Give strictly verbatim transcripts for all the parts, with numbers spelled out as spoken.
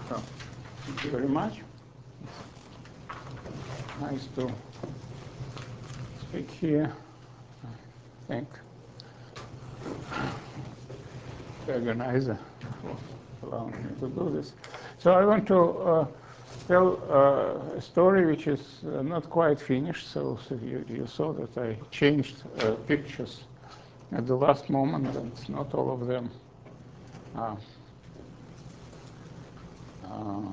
So, thank you very much. Nice to speak here. Thank the organizer for allowing me to do this. So I want to uh, tell uh, a story which is uh, not quite finished. So, so you, you saw that I changed uh, pictures at the last moment, and not all of them are uh,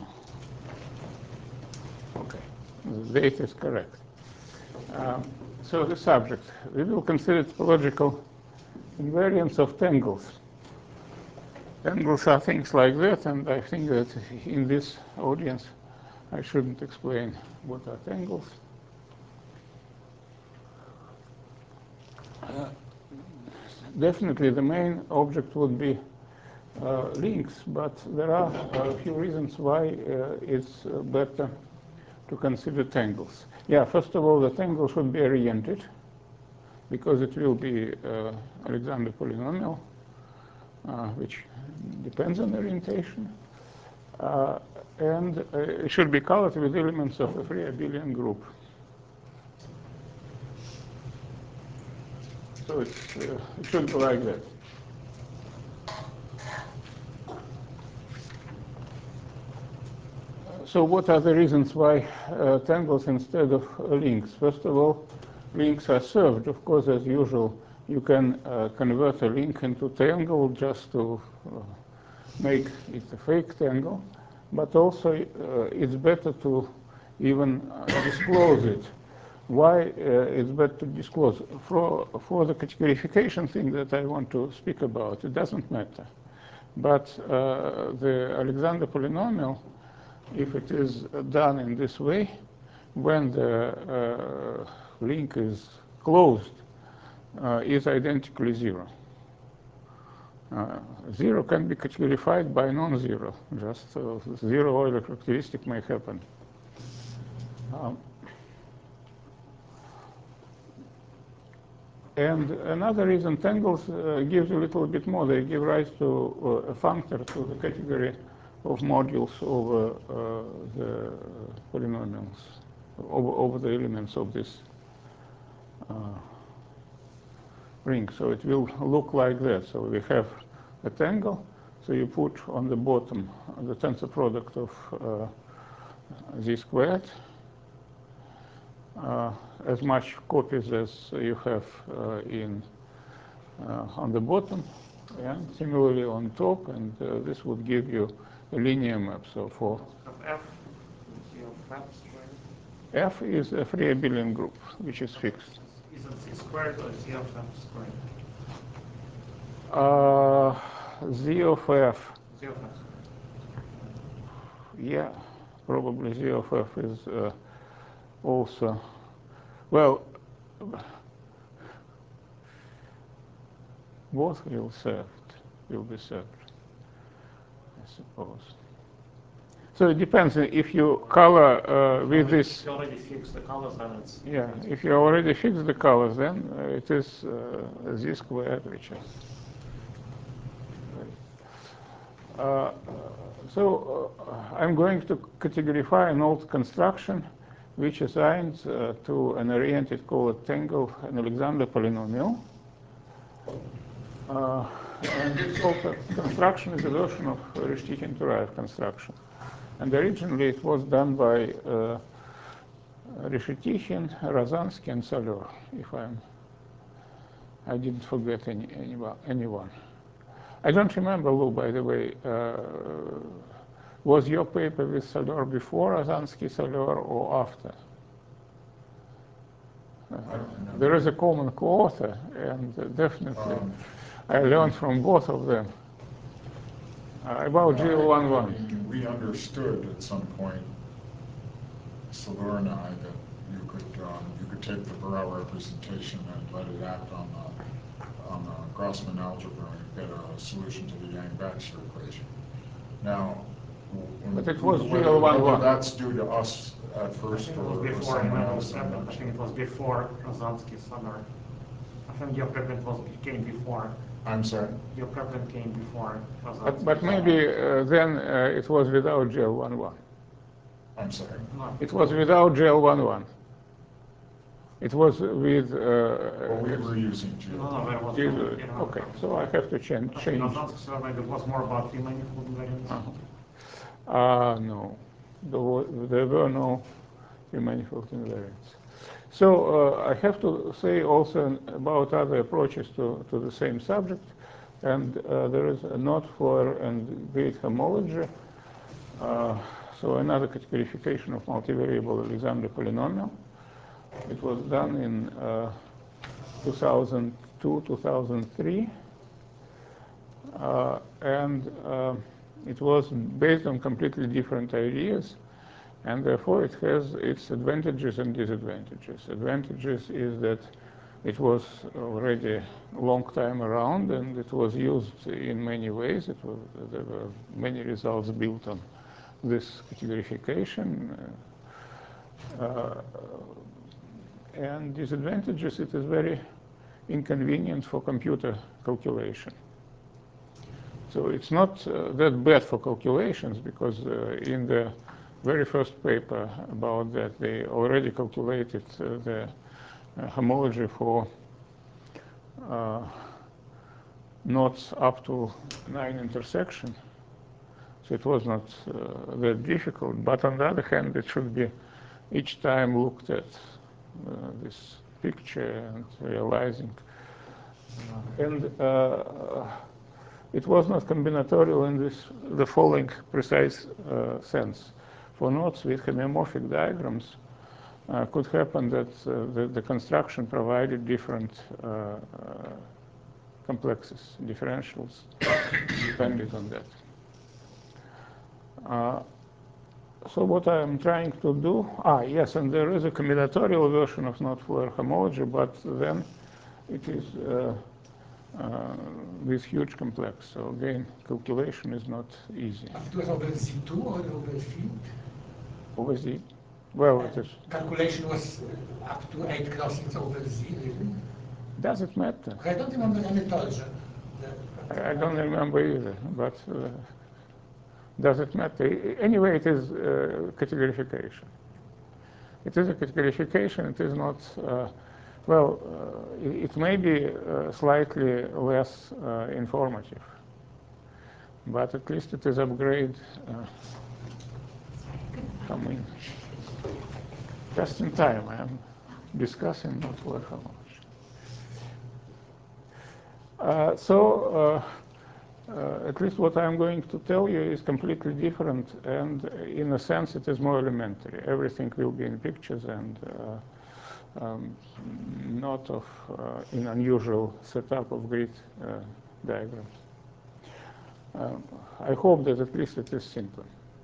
okay. The date is correct. Um, so the subject, we will consider topological invariance of tangles. Tangles are things like that, and I think that in this audience I shouldn't explain what are tangles. Uh, definitely the main object would be uh, links, but there are a few reasons why uh, it's uh, better to consider tangles. Yeah, first of all, the tangle should be oriented, because it will be uh, Alexander polynomial, uh, which depends on orientation. Uh, and uh, it should be colored with elements of a free abelian group. So it's, uh, it should be like that. So what are the reasons why uh, tangles instead of uh, links? First of all, links are served. Of course, as usual, you can uh, convert a link into tangle just to uh, make it a fake tangle. But also, uh, it's better to even uh, disclose it. Why uh, it's better to disclose? For, for the categorification thing that I want to speak about, it doesn't matter. But uh, the Alexander polynomial, if it is done in this way, when the uh, link is closed, uh, is identically zero. Uh, zero can be categorified by non-zero. Just uh, zero Euler characteristic may happen. Um, and another reason, tangles uh, gives a little bit more. They give rise to uh, a functor, to the category of modules over uh, the polynomials, over, over the elements of this uh, ring. So it will look like that. So we have a tangle. So you put on the bottom the tensor product of uh, z squared, uh, as much copies as you have uh, in uh, on the bottom, and similarly on top, and uh, this would give you a linear map. So for F, Z of F squared. F is a free abelian group, which is fixed. Is it Z squared or Z of F squared? Uh, Z of F. Z of F squared. Yeah, probably Z of F is uh, also, well, both will served, will be served, I suppose. So it depends if you color uh, with this. If you already fixed the colors, then it's. Yeah, if you already fix the colors, then uh, it is uh, Z squared, which is. Uh, so uh, I'm going to categorify an old construction which assigns uh, to an oriented colored tangle an Alexander polynomial. Uh, and this old construction is a version of Reshetikhin-Turaev construction. And originally it was done by uh, Reshetikhin, Rozansky, and Solor, if I'm, I didn't forget any, anyone. I don't remember, Lou, by the way, uh, was your paper with Solor before Rozansky, Solor, or after? Uh, there is a common co-author, and uh, definitely um, I learned from both of them uh, about G L one one. I mean, we understood at some point, Solor and I, that you could um, you could take the Borel representation and let it act on the on the Grossman algebra and get a solution to the Yang-Baxter equation. Now, but it was whether, G L one one. whether that's due to us at first or, or someone else. I think it was before Rozansky, Solor. I think your paper was came before I'm sorry? Your problem came before. Because But, that's but design. maybe uh, then uh, it was without G L one one. I'm sorry. No. It was without G L one one. It was with. Uh, Well, we were using No, Geo. no, there was G- no. you know, okay, so I have to change. In change. Advanced survey, there was more about three manifold invariants. Uh-huh. Uh, no, there were, there were no manifold invariants. So uh, I have to say also about other approaches to, to the same subject, and uh, there is a note for and great homology. Uh, so another categorification of multivariable Alexander polynomial. It was done in uh, two thousand two, two thousand three, uh, and uh, it was based on completely different ideas, and therefore it has its advantages and disadvantages. Advantages is that it was already a long time around, and it was used in many ways. It was, there were many results built on this categorification. Uh, uh, and disadvantages, it is very inconvenient for computer calculation. So it's not uh, that bad for calculations, because uh, in the very first paper about that, they already calculated uh, the uh, homology for uh, nodes up to nine intersection. So it was not uh, that difficult. But on the other hand, it should be each time looked at uh, this picture and realizing. And uh, it was not combinatorial in this the following precise uh, sense. For nodes with homeomorphic diagrams, uh, could happen that uh, the, the construction provided different uh, uh, complexes, differentials, depended on that. Uh, so what I'm trying to do, ah, yes, and there is a combinatorial version of node-Floer homology, but then it is uh, uh, this huge complex. So again, calculation is not easy. But it was over Z two or over field? Over Z? Well, it is. Calculation was uh, up to eight crossings over Z, really? Does it matter? I don't remember any torsion. I, I don't remember either, but uh, does it matter? Anyway, it is uh, categorification. It is a categorification. It is not, uh, well, uh, it, it may be uh, slightly less uh, informative, but at least it is upgrade uh, coming just in time. I am discussing not for how much. Uh, so, uh, uh, at least what I'm going to tell you is completely different, and in a sense it is more elementary. Everything will be in pictures and uh, um, not of uh, in unusual setup of grid uh, diagrams. Um, I hope that at least it is simpler.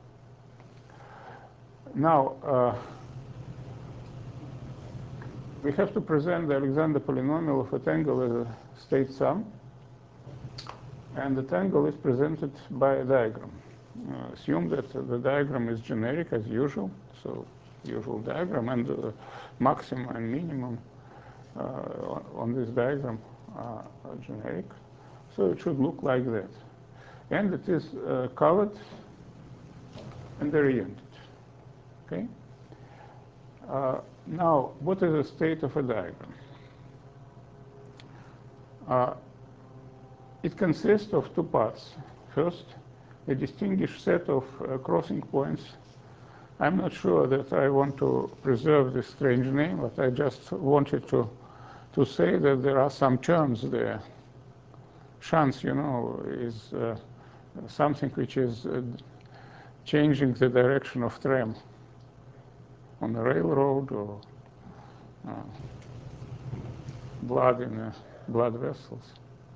Now, uh, we have to present the Alexander polynomial of a tangle as a state sum. And the tangle is presented by a diagram. Uh, assume that uh, the diagram is generic as usual, so usual diagram, and uh, maximum and minimum uh, on this diagram are generic. So it should look like that. And it is uh, covered and oriented. Okay? Uh, now, what is the state of a diagram? Uh, It consists of two parts. First, a distinguished set of uh, crossing points. I'm not sure that I want to preserve this strange name, but I just wanted to, to say that there are some terms there. Chance, you know, is uh, something which is uh, changing the direction of tram on a railroad, or uh, blood in uh, blood vessels.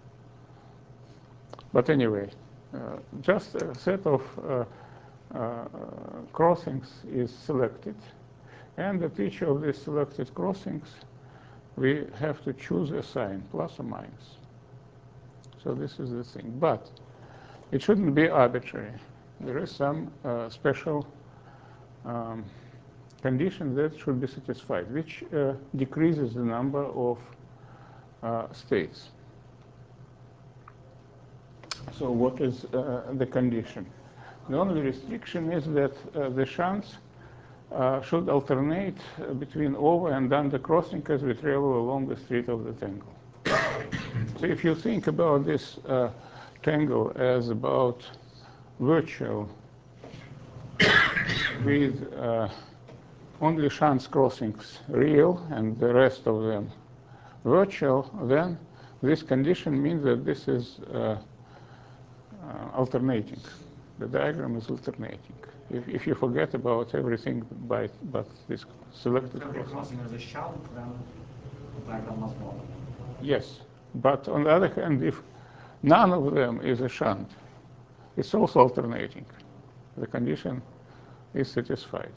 But anyway, uh, just a set of uh, uh, crossings is selected. And at each of these selected crossings, we have to choose a sign, plus or minus. So this is the thing. But it shouldn't be arbitrary. There is some uh, special um, condition that should be satisfied, which uh, decreases the number of uh, states. So what is uh, the condition? The only restriction is that uh, the shunts uh, should alternate between over and under crossing as we travel along the street of the tangle. So if you think about this uh, tangle as about virtual with uh, only shunts crossings real and the rest of them virtual, then this condition means that this is uh, uh, alternating. The diagram is alternating. If, if you forget about everything by, but this selected If every crossing. crossing is a shunt, then the diagram must bother. Yes, but on the other hand, if none of them is a shunt, it's also alternating. The condition is satisfied.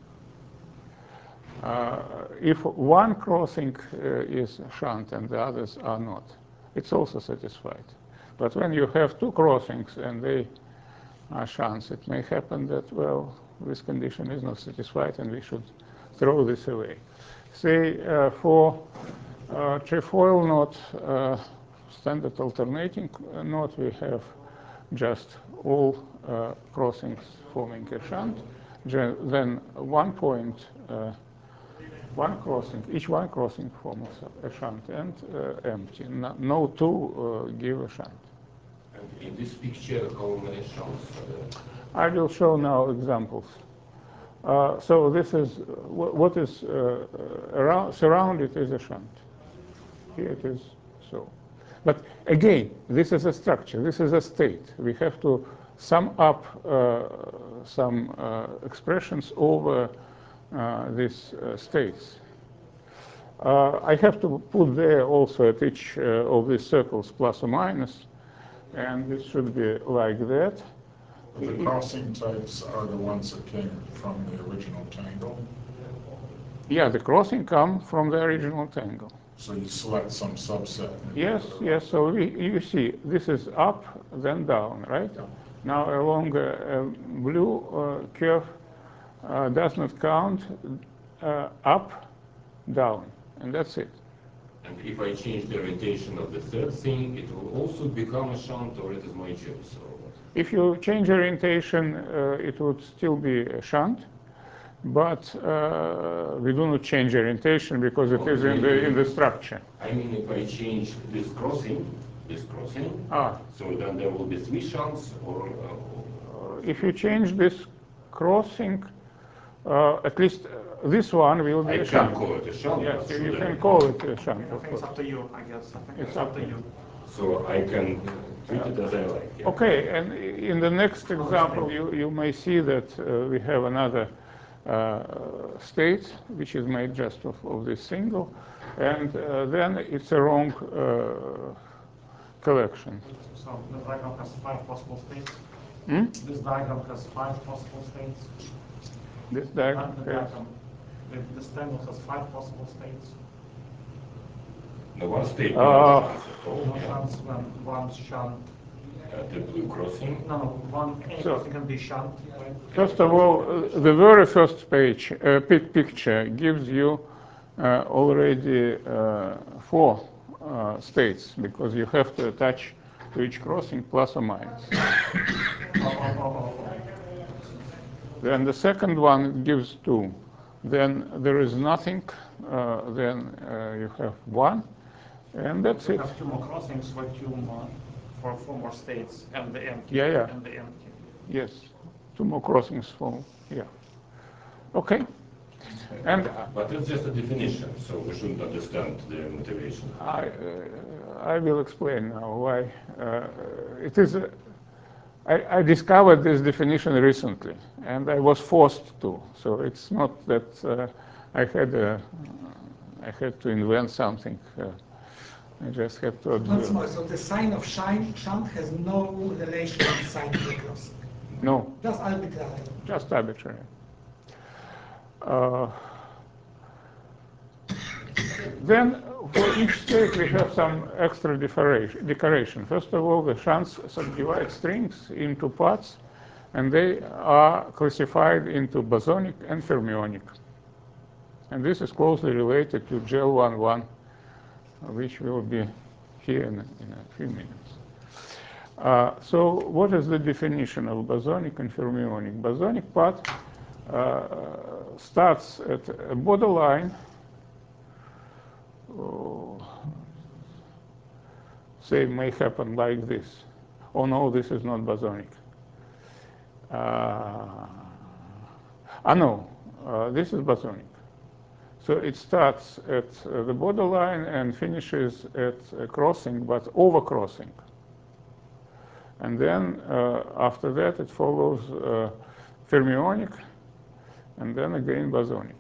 Uh, if one crossing uh, is shunt and the others are not, it's also satisfied. But when you have two crossings and they are shunts, it may happen that, well, this condition is not satisfied and we should throw this away. Say uh, for uh, trefoil knot, uh, standard alternating knot, we have just all uh, crossings forming a shunt, then one point, uh, one crossing, each one crossing forms a shunt and uh, empty. No, no two uh, give a shunt. And in this picture, how many shunts? Uh, I will show now examples. Uh, so this is w what is uh, around, surrounded is a shunt. Here it is so. But again, this is a structure. This is a state. We have to sum up uh, some uh, expressions over uh, these uh, states. Uh, I have to put there also at each uh, of these circles plus or minus, and this should be like that. The crossing types are the ones that came from the original tangle. Yeah, the crossing come from the original tangle. So you select some subset. and you Yes, put it yes. on. So we, you see, this is up, then down, right? Yeah. Now along a, a blue uh, curve uh, does not count uh, up, down, and that's it. and if I change the orientation of the third thing, it will also become a shunt, or it is my choice. Or what? If you change orientation, uh, it would still be a shunt, but uh, we do not change orientation because it is in the in the structure. I mean, if I change this crossing, this crossing, Ah. so then there will be three shunts, or uh, If you change this crossing, uh, at least uh, this one will be I a can shunt. call it a shunt. Yes, but you, should you I? can call it a shunt, I of think it's course. up to you, I guess. I think It's it's up up to to you. So I can treat it as I like. Yeah. Okay, and in the next example, you, you may see that uh, we have another uh, state, which is made just of, of this single, and uh, then it's a wrong uh, collection. So the diagram has five possible states. Hmm? This diagram has five possible states. This diagram And the has, diagram, the- this tangle has five possible states. The one state, Uh, no shunts at all. No Yeah. chance when one shunt. Uh, the blue crossing. No, no, one any So- crossing can be shunt. Right? First of all, uh, the very first page, uh, pic picture, gives you uh, already uh, four uh, states, because you have to attach to each crossing plus or minus. Oh, oh, oh, oh, oh. Then the second one gives two. Then there is nothing, uh, then uh, you have one, and that's You it. have two more crossings for two more, for four more states, and the empty. Yeah, yeah. And the empty. Yes, two more crossings for, yeah. Okay. And uh, But it's just a definition, so we shouldn't understand the motivation. I, uh, I will explain now why. Uh, it is, a, I, I discovered this definition recently, and I was forced to. So it's not that uh, I had a, I had to invent something. Uh, I just had to Once observe. more, so the sign of shine, shunt has no relation with the sign of the crossing. No, Just arbitrary. just arbitrary. Uh, Then, for each state, we have some extra decoration. decoration. First of all, the shunts subdivide strings into parts, and they are classified into bosonic and fermionic. And this is closely related to G L one one, which will be here in, in a few minutes. Uh, so what is the definition of bosonic and fermionic? Bosonic part uh, starts at a borderline, oh, say may happen like this. Oh no, this is not bosonic. Uh, ah no, uh, this is bosonic. So it starts at uh, the borderline and finishes at a crossing, but over crossing. And then uh, after that it follows uh, fermionic, and then again bosonic.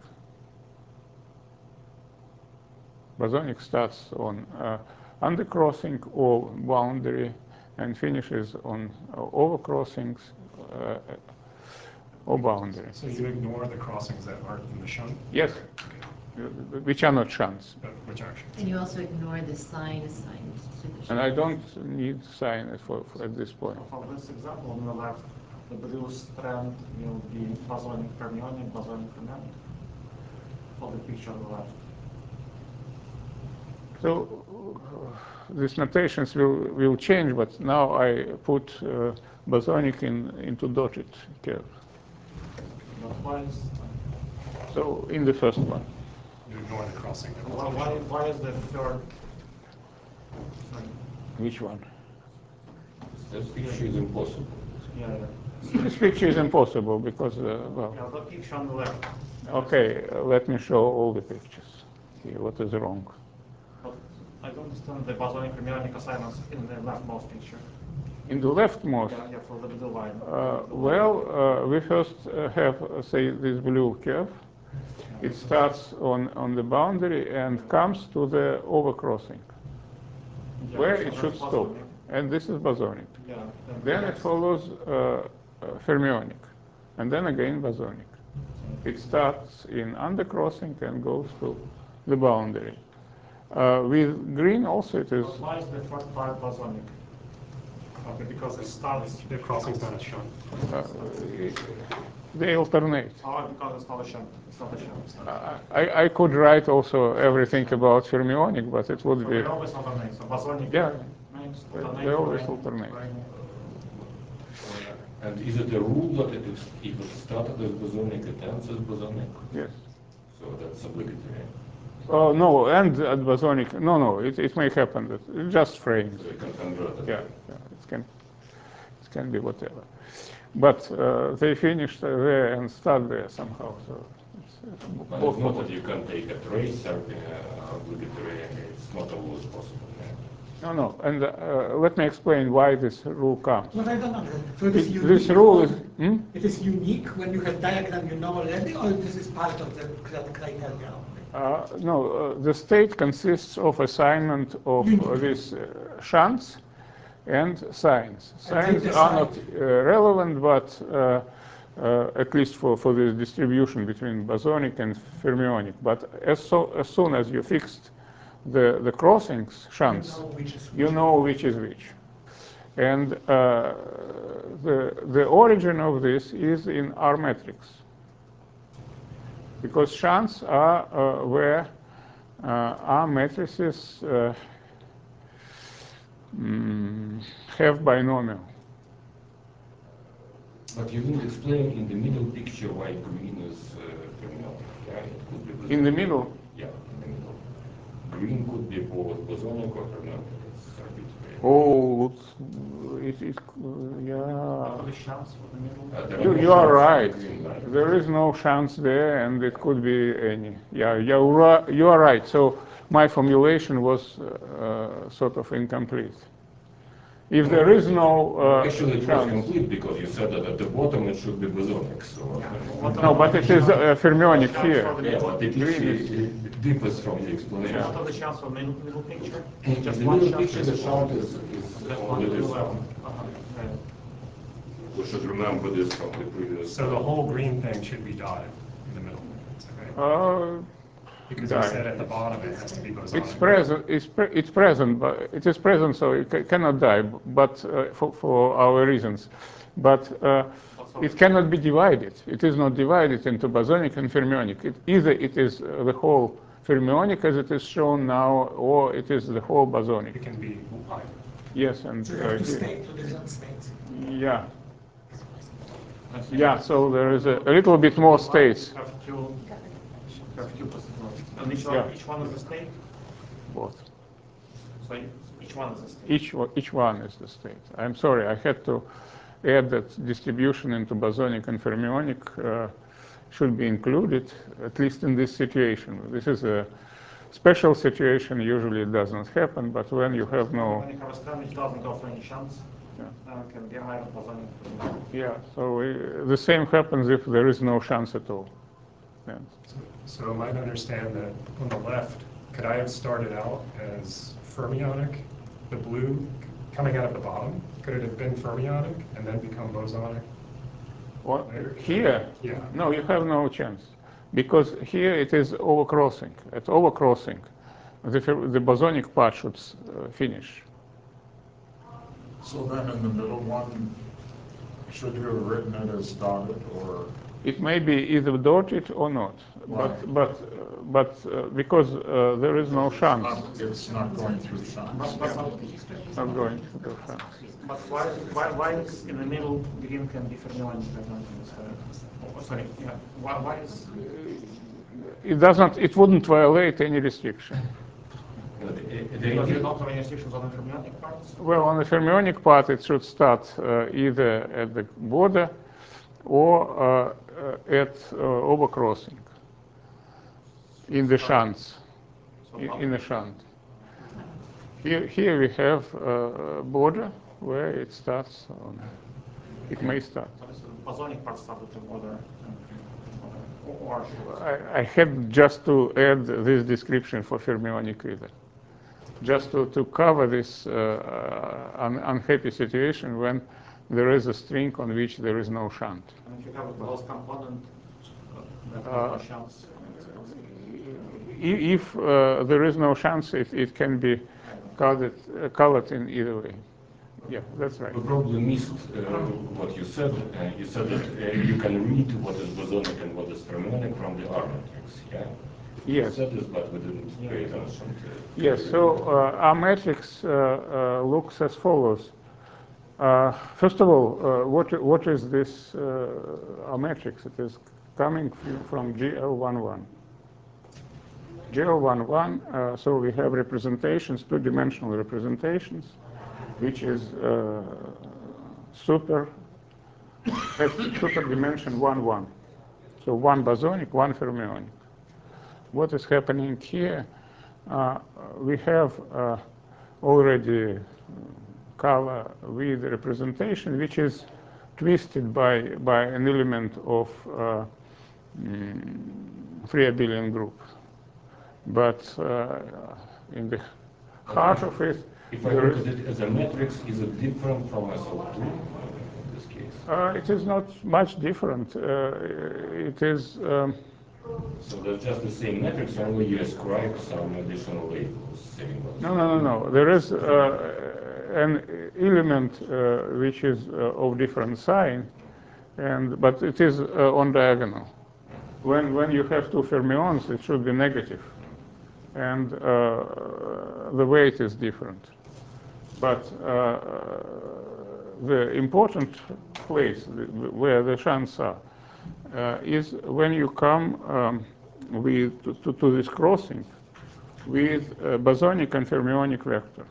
Bosonic starts on uh, undercrossing or boundary and finishes on uh, overcrossings uh, or boundary. So you ignore the crossings that aren't in the shunt? Yes, Okay. which are not shunts. But which are shunts? And you also ignore the sign assigned to the shunt. And I don't need sign it for, for at this point. For this example, on the left, the blue strand will be bosonic fermionic, bosonic fermionic. For the picture on the left. So uh, these notations will, will change, but now I put uh, bosonic in, into dotted curve. But why is, So in the first one. You ignore the crossing. that why, was in the why, shunt. why is the third? Sorry. Which one? This picture is impossible. Yeah, yeah. This picture is impossible because, uh, well, Yeah, the picture on the left. okay, uh, let me show all the pictures. See what is wrong. But I don't understand the bosonic fermionic assignments in the leftmost picture. In the leftmost, Yeah, yeah, for the blue line. uh, The well, line. uh, we first uh, have, uh, say, this blue curve. It starts on, on the boundary and comes to the overcrossing, Yeah, where so it that's should stop. bosonic. And this is bosonic. Yeah. and Then it next- follows uh, uh, fermionic, and then again bosonic. It starts in undercrossing and goes to the boundary. Uh, with green also it is, But why is the first part bosonic? Okay, because it starts. The crossing's not a shunt. uh, they alternate. Oh, because it's not a shunt. It's not a shunt. I, I could write also everything about fermionic, but it would So be, they always alternate. So bosonic. yeah, Next, they- alternate, they always line, alternate. line. And is it a rule that it is, if it started as bosonic, it ends as bosonic? yes. So that's obligatory. Oh, no, and at bosonic, no, no, it, it may happen, that it just frames. So you can convert it. Yeah, yeah, it can, it can be whatever. But uh, they finished there and start there somehow, so it's, it's But both it's not that possible. you can take a trace or uh, obligatory, it's not always possible. Yeah. No, no, and uh, let me explain why this rule comes. But I don't understand. So it is It- unique. this rule is, or- hmm? It is unique when you have diagram you know already, or this is part of the cri- criteria only? Uh, no, uh, the state consists of assignment of uh, these uh, shunts and signs. And Signs the are not sign- uh, relevant, but uh, uh, at least for, for the distribution between bosonic and fermionic. But as, so, as soon as you fixed the, the crossings, shunts, You know which is you which. know which is which. And uh, the, the origin of this is in R matrix. Because shunts are uh, where uh, R matrices uh, mm, have binomial. But you didn't explain in the middle picture why green is uh, fermionic. Yeah, it could be bosonic. In the middle, Yeah, in the middle. Green could be both bosonic or fermionic. It's arbitrary. oh, it, it, What yeah. are the shunts for the middle? Uh, there You, no you are shunts in right. the green line. There is no chance there, and it could be any. Yeah, you are, you are right. So my formulation was uh, sort of incomplete. If there is no uh, Actually, it was chance, complete because you said that at the bottom it should be bosonic. So. What no, are but the it is uh, shunts- fermionic shunts here. for the Yeah, middle? but it Green is, is- it differs from the explanation. What are the shunts for middle, middle picture? In Just the one middle shunt picture, the is- shunt is, is Just only one this blue one. Uh-huh, yeah. We should remember this from the previous. So the whole green thing should be dotted in the middle. Okay? Uh, Because you dotted. said at the bottom it has to be bosonic. It's present. It's, pre it's present, but it is present, so it ca cannot die. But uh, for, for our reasons, but uh, it cannot be divided. It is not divided into bosonic and fermionic. It, either it is uh, the whole fermionic as it is shown now, or it is the whole bosonic. It can be either. Yes, and So you uh, have two here- states, two different states. yeah, I think yeah. So there is a, a little bit more states. Have two, have two possibilities. And each one, Yeah. each one is a state? Both. So each one is a state? Each o- each one is the state. I'm sorry, I had to add that distribution into bosonic and fermionic uh, should be included, at least in this situation. This is a special situation. Usually it does not happen, but when you have no, When you have a strand which doesn't offer any chance, yeah, uh, can be higher bosonic. yeah. So uh, the same happens if there is no chance at all. Yeah. So am I to understand that on the left, could I have started out as fermionic, the blue coming out of the bottom? Could it have been fermionic and then become bosonic? Well, here, Yeah. no, you have no chance, because here it is overcrossing. At overcrossing, the, fer- the bosonic part should uh, finish. So then in the middle one, should you have written it as dotted or? It may be either dotted or not, Why? but but uh, but uh, because uh, there is no chance Not- It's not going through chunks. But, but, of going to the chance. but why, why, why is in the middle green can be fermionic? I don't understand. Oh, sorry, yeah. Why, why is, It does not. It wouldn't violate any restriction. No, the- the because idea- you don't have any restrictions on the fermionic parts? Well, on the fermionic part, it should start uh, either at the border or uh, uh, at uh, overcrossing in the shunts. So In, how- in the shunt. Here, here we have a border where it starts. On, it may start. so this is bosonic part started to border. Or, or I, I had just to add this description for fermionic either, just to, to cover this uh, un, unhappy situation when there is a string on which there is no shunt. and if you have a closed component, uh, that has Uh, no chance. it's possible. I- If uh, there is no chance, it, it can be colored, uh, colored in either way. Yeah, that's right. You probably missed uh, what you said. Uh, you said that uh, you can read what is bosonic and what is fermionic from the R matrix, yeah? You Yes. said this, but we didn't pay attention to Yes, so uh, our matrix uh, uh, looks as follows. Uh, first of all, uh, what, what is this uh, our matrix? It is coming f- from G L eleven. G L eleven, uh, so we have representations, two-dimensional representations, which is uh, super, has super dimension one, one. So one bosonic, one fermionic. What is happening here? Uh, we have uh, already color with representation, which is twisted by, by an element of uh, mm, free abelian group. But uh, in the heart of it, If I there look is, at it as a matrix, is it different from S L two in this case? uh, it is not much different. Uh, it is. Um, So that's just the same matrix, only you ascribe some additional labels saying what is No, no, no, no. There is uh, an element uh, which is uh, of different sign, and but it is uh, on diagonal. When when you have two fermions, it should be negative, and uh, the weight is different. But uh, the important place where the shunts are uh, is when you come um, with to, to, to this crossing with a bosonic and fermionic vector.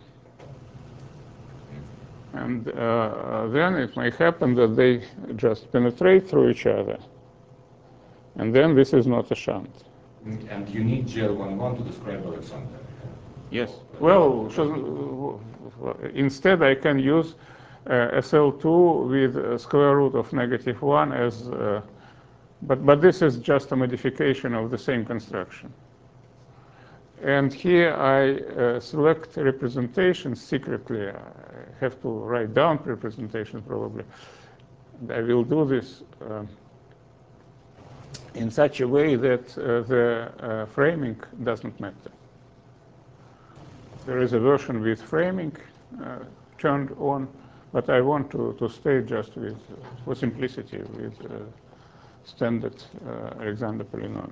And uh, then it may happen that they just penetrate through each other. And then this is not a shunt. And you need G L eleven to describe Alexander. Yes. Well, should, instead I can use uh, S L two with a square root of negative one as, uh, but, but this is just a modification of the same construction. And here I uh, select representation secretly. I have to write down representation probably. I will do this uh, in such a way that uh, the uh, framing does not matter. There is a version with framing uh, turned on, but I want to, to stay just with, uh, for simplicity, with uh, standard uh, Alexander polynomial.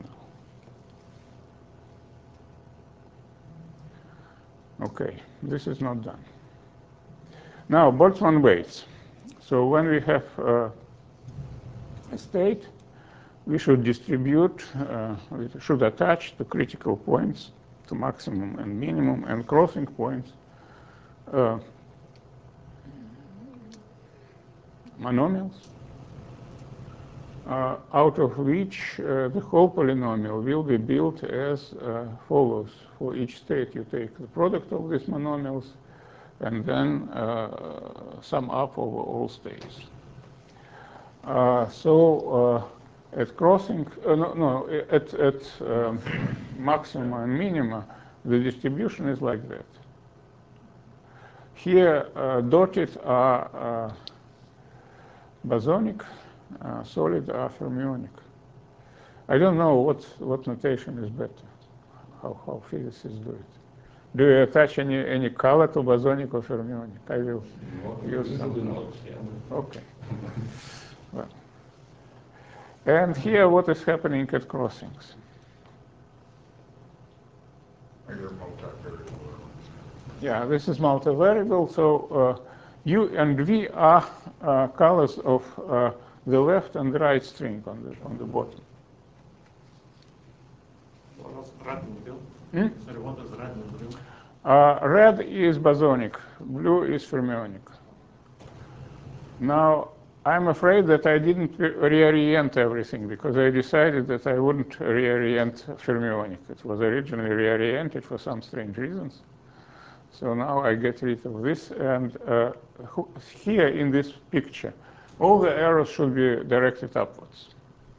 Okay, this is not done. Now, Boltzmann weights. So when we have uh, a state, we should distribute, uh, we should attach the critical points to maximum and minimum and crossing points uh, monomials, uh, out of which uh, the whole polynomial will be built as uh, follows. For each state, you take the product of these monomials and then uh, sum up over all states. Uh, so uh, at crossing, uh, no, no, at, at um, maxima and minima, the distribution is like that. Here, uh, dotted are uh, bosonic, uh, solid are fermionic. I don't know what, what notation is better, how, how physicists do it. Do you attach any, any color to bosonic or fermionic? I will No, use usually some. not, yeah. Okay. Well. And here, what is happening at crossings? Or your multivariable. Yeah, this is multivariable. So uh, U and V are uh, colors of uh, the left and right string on the on the bottom. What was red and blue? Hmm? Sorry, what is red and blue? Uh, red is bosonic, blue is fermionic. Now, I'm afraid that I didn't re reorient everything because I decided that I wouldn't reorient fermionic. It was originally reoriented for some strange reasons. So now I get rid of this, and uh, here in this picture, all the arrows should be directed upwards.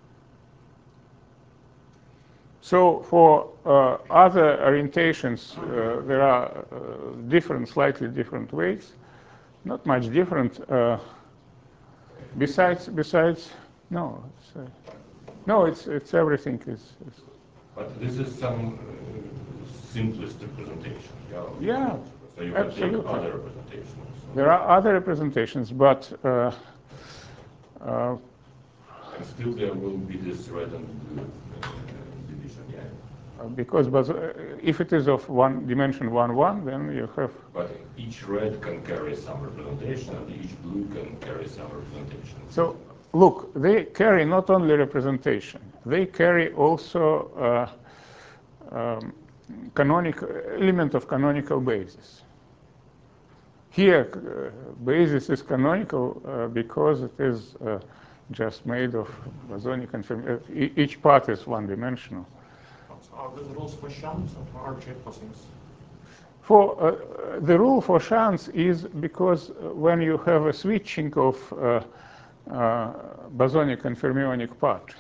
So for uh, other orientations, uh, there are uh, different, slightly different ways, not much different. Uh, besides, besides, no, it's, uh, no, it's it's everything is. is But this is some uh, simplest representation. Yeah. Yeah, So you can absolutely. take other representations. There are other representations, but uh, uh, And still there will be this red and blue uh, division, yeah. because but, uh, if it is of one dimension one one, then you have. But each red can carry some representation, and each blue can carry some representation. So look, they carry not only representation; they carry also uh, um, canonical element of canonical basis. Here, uh, basis is canonical uh, because it is uh, just made of bosonic and fermionic. E each part is one-dimensional. Are the rules for shunts or for arbitrary crossings? For uh, the rule for shunts is because when you have a switching of uh, uh, bosonic and fermionic part,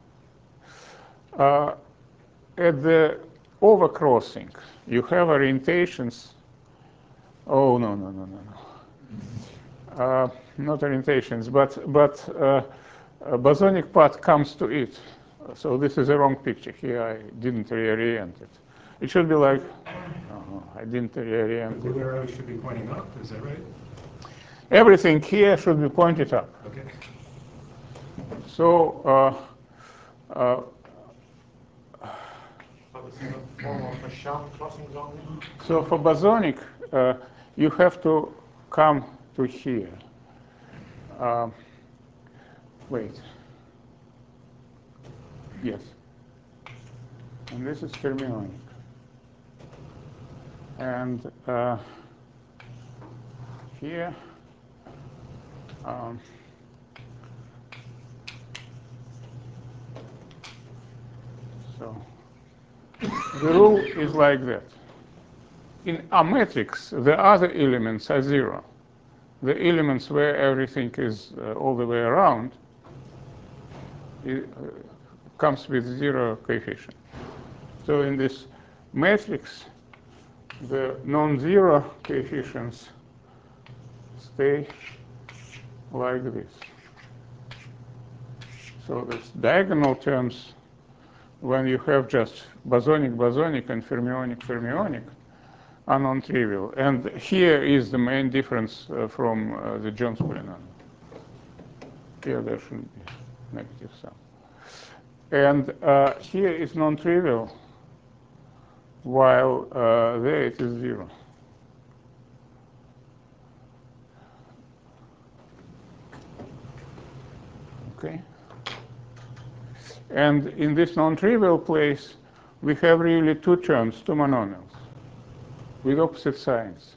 uh, at the overcrossing, you have orientations. Oh no no no no no. Uh, not orientations, but but uh, a bosonic part comes to it. So this is a wrong picture. Here I didn't reorient it. It should be like. Oh, I didn't reorient The it. blue arrow should be pointing up, is that right? Everything here should be pointed up. Okay. So. Uh, uh, So this is a form of a shunt crossings only? so for bosonic, uh, you have to come to here. Uh, wait. Yes. And this is fermionic. And uh, here, um, so the rule is like that. In a matrix, the other elements are zero. The elements where everything is uh, all the way around it, uh, comes with zero coefficient. So in this matrix, the non-zero coefficients stay like this. So this diagonal terms, when you have just bosonic, bosonic, and fermionic, fermionic, are non-trivial. And here is the main difference uh, from uh, the Jones polynomial. Here there shouldn't be negative sum. And uh, here is non-trivial, while uh, there it is zero. Okay? And in this non-trivial place, we have really two terms, two monomials, with opposite signs.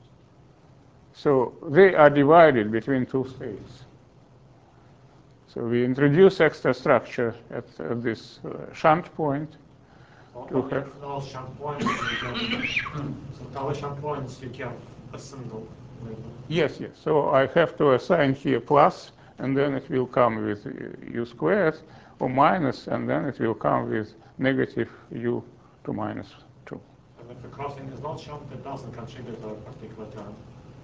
So they are divided between two states. So we introduce extra structure at, at this uh, shunt point. So have those shunt points, you can, so our shunt points, you can a single label. Yes, yes. So I have to assign here plus, and then it will come with u squared, or minus, and then it will come with negative u to minus two. And if the crossing is not shunt, it doesn't contribute to a particular term.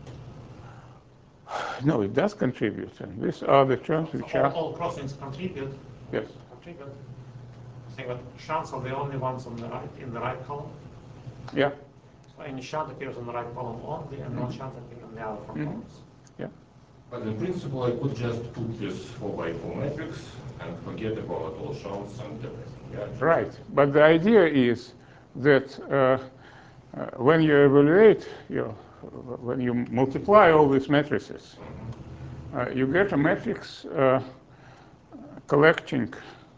No, it does contribute. And these are the terms which all, are... all crossings contribute. Yes. Contribute. I think that shunts are the only ones on the right, in the right column. Yeah. So any shunt appears in the right column only, and non-shunt appears in the other four Mhm. columns. Yeah. But in principle, I could just put this four by four matrix and forget about all shunts and everything. Yeah, just- Right. But the idea is that uh, uh, when you evaluate, your, when you multiply all these matrices, uh, you get a matrix uh, collecting,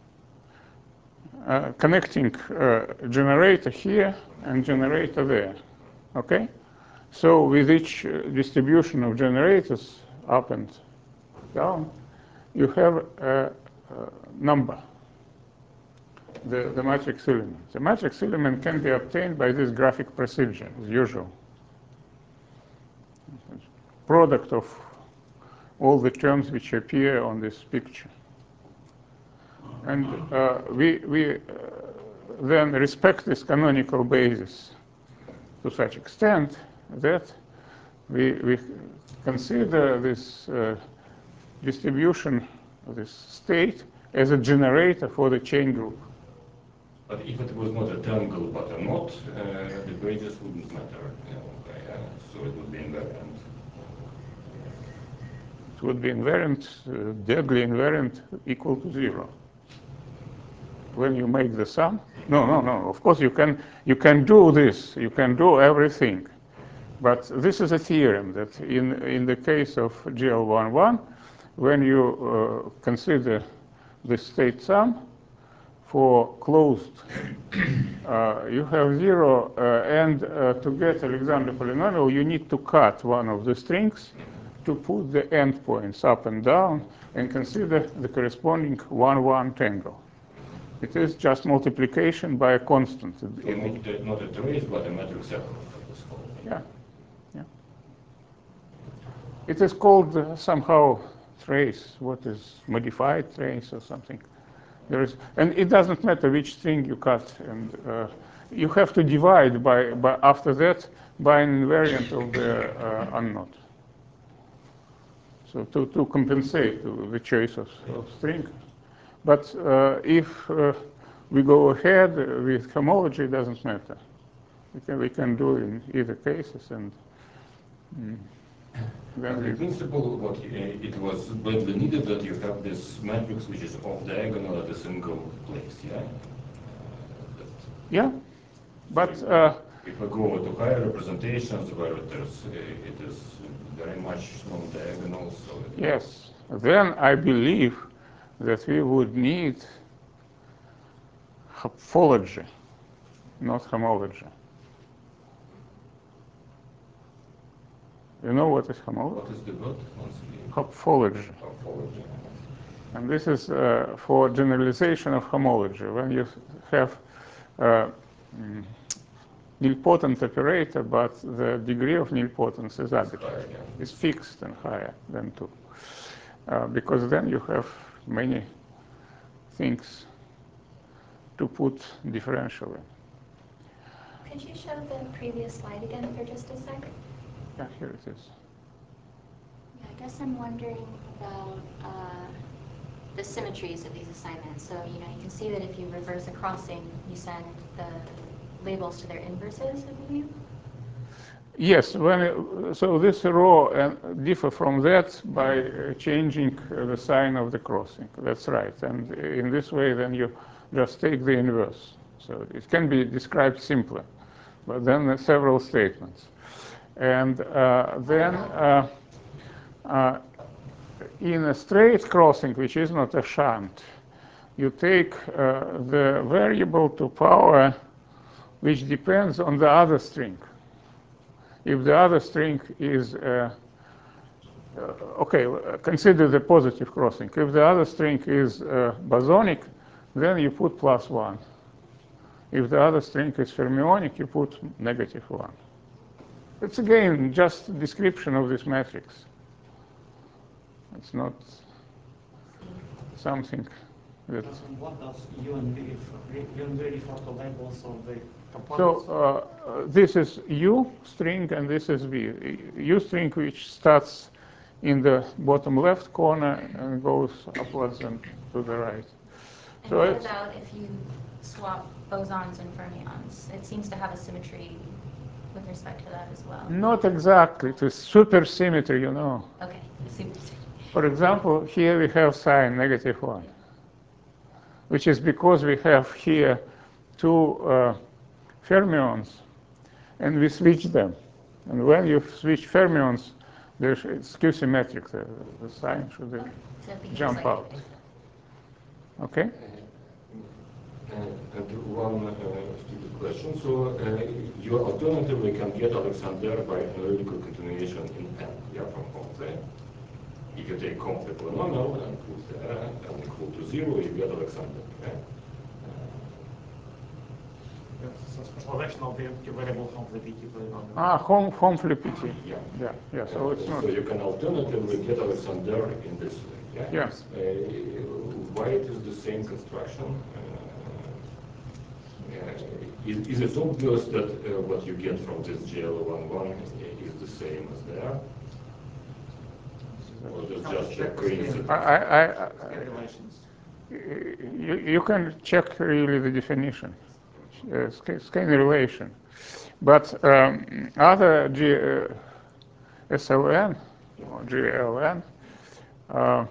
uh, connecting uh, generator here and generator there. Okay? So with each uh, distribution of generators up and down, you have a, a number. The, the matrix element. The matrix element can be obtained by this graphic procedure, as usual. Product of all the terms which appear on this picture. And uh, we, we uh, then respect this canonical basis to such extent that we, we consider this uh, distribution of this state as a generator for the chain group. But if it was not a tangle but a knot, uh, the basis wouldn't matter. You know, uh, so it would be invariant. It would be invariant, uh, deadly invariant, equal to zero. When you make the sum, no, no, no. Of course, you can you can do this. You can do everything, but this is a theorem that in in the case of G L eleven, when you uh, consider the state sum for closed, uh, you have zero, uh, and uh, to get Alexander polynomial, you need to cut one of the strings to put the endpoints up and down and consider the corresponding one one tangle. It is just multiplication by a constant. So not, a, not a trace, but a matrix element. Yeah, yeah. It is called uh, somehow trace. What is modified trace or something? There is, and it doesn't matter which string you cut, and uh, you have to divide by, by after that by an invariant of the uh, unknot. So to, to compensate the choice of, of string. But uh, if uh, we go ahead with homology, it doesn't matter. We can, we can do in either cases, and mm, then And we, in principle, what uh, it was badly needed that you have this matrix which is off diagonal at a single place, yeah? Uh, that, yeah. But so uh, if we go to higher representations where it is, uh, it is very much non-diagonal, so it, yes, then I believe that we would need hopology, not homology. You know what is homology? what is the word? Once again, Hopology. Morphology. And this is uh, for generalization of homology. When you have uh, mm, nilpotent operator, but the degree of nilpotence is additive, higher, yeah. is fixed and higher than two. Uh, because then you have many things to put differentially. Could you show the previous slide again for just a sec? Yeah, here it is. Yeah, I guess I'm wondering about uh, the symmetries of these assignments. So, you know, you can see that if you reverse a crossing, you send the labels to their inverses, I believe. Yes, when it, so this row uh, differ from that by uh, changing uh, the sign of the crossing. That's right. And in this way, then you just take the inverse. So it can be described simpler, but then uh, several statements. And uh, then uh, uh, in a straight crossing, which is not a shunt, you take uh, the variable to power which depends on the other string. If the other string is, uh, uh, okay, consider the positive crossing. If the other string is uh, bosonic, then you put plus one. If the other string is fermionic, you put negative one. It's again just a description of this matrix. It's not something that. And what does U and V refer, U and V refer to labels of the components? So uh, this is U string and this is V. U string which starts in the bottom left corner and goes upwards and to the right. And So what it's, about if you swap bosons and fermions? It seems to have a symmetry with respect to that as well. not exactly. It is supersymmetry, you know. Okay, symmetry. For example, here we have sign negative one, which is because we have here two uh, fermions, and we switch them. And when you switch fermions, there's, it's Q-symmetric. The, the sign should Okay, so it behaves jump like out. it. Okay? Uh, and one uh, stupid question. So uh, you alternatively can get Alexander by analytical continuation in N, yeah, from Comte. If you take Comte polynomial and put there N equal to zero, you get Alexander. Yeah? So specialization of the empty variable from the V T polynomial. Ah, home, home flippity. Yeah. Yeah, yeah, so it's not. So you can alternatively get Alexander in this way. Yeah. Yes. Uh, why it is the same construction? Uh, uh, is, is it obvious that uh, what you get from this G L one one is the same as there? Or is it just a coincidence? I, I, I, Relations. you, you can check really the definition, uh, scaling relation. But um, other G, uh, S L N or G L N uh,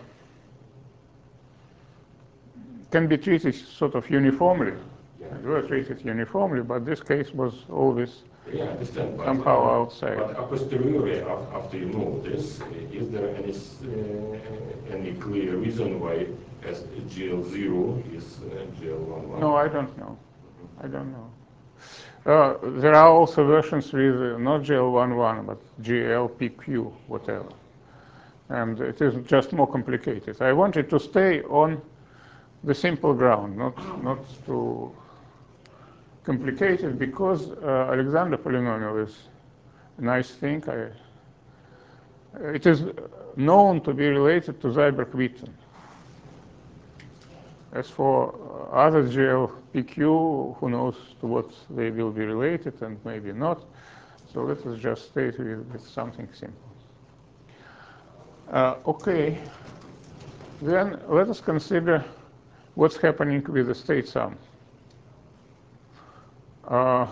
can be treated sort of uniformly. They were treated uniformly, but this case was always Yeah, I understand. But, somehow uh, outside. But a posteriori, af- after you know this, is there any uh, any clear reason why as G L zero is uh, G L one one? No, I don't know. I don't know. Uh, there are also versions with uh, not G L one one, but G L P Q, whatever. And it is just more complicated. I wanted to stay on the simple ground, not, not too complicated, because uh, Alexander polynomial is a nice thing. I, it is known to be related to Seiberg-Witten. As for other G L P Q, who knows to what they will be related and maybe not. So let us just stay with, with something simple. Uh, okay, then let us consider what's happening with the state sum. Uh,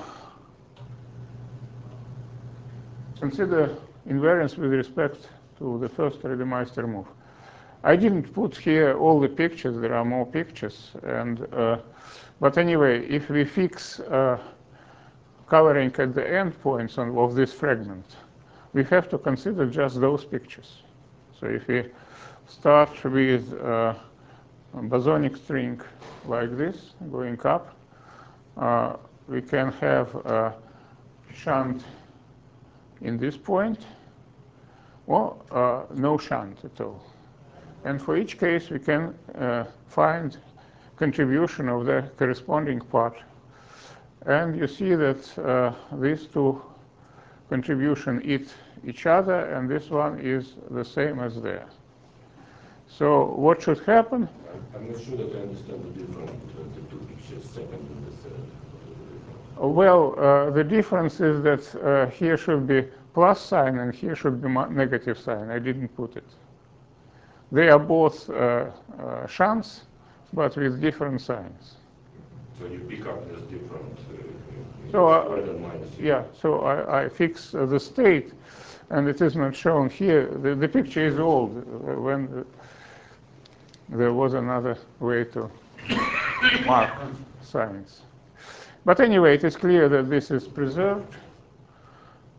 consider invariance with respect to the first Reidemeister move. I didn't put here all the pictures. There are more pictures. And, uh, but anyway, if we fix uh, coloring at the endpoints of this fragment, we have to consider just those pictures. So if we start with uh, a bosonic string like this, going up, uh, we can have a shunt in this point, or uh, no shunt at all. And for each case, we can uh, find contribution of the corresponding part. And you see that uh, these two contribution eat each other, and this one is the same as there. So what should happen? I'm not sure that I understand the difference between the two pictures, second and the third. Well, uh, the difference is that uh, here should be plus sign and here should be negative sign. I didn't put it. They are both uh, uh, shunts, but with different signs. So you pick up this different uh, So, uh, squared and minus. yeah, so I, I fix uh, the state, and it is not shown here. The, the picture is old, uh, when the, there was another way to mark signs. But anyway, it is clear that this is preserved.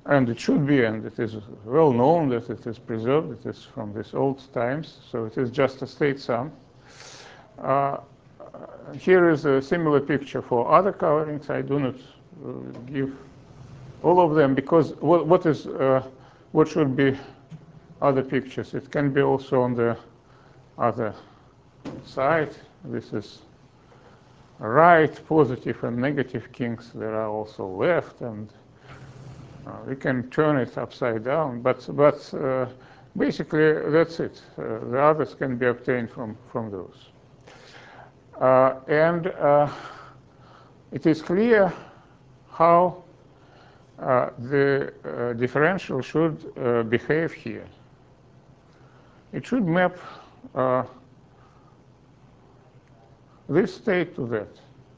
and it should be, and it is well known that it is preserved, it is from these old times, so it is just a state sum. Uh, here is a similar picture for other coverings. I do not uh, give all of them, because what, what is uh, what should be other pictures? It can be also on the other side. This is right, positive and negative kings. There are also left, and uh, we can turn it upside down. But but uh, basically that's it. Uh, the others can be obtained from from those. Uh, and uh, it is clear how uh, the uh, differential should uh, behave here. It should map uh, this state to that.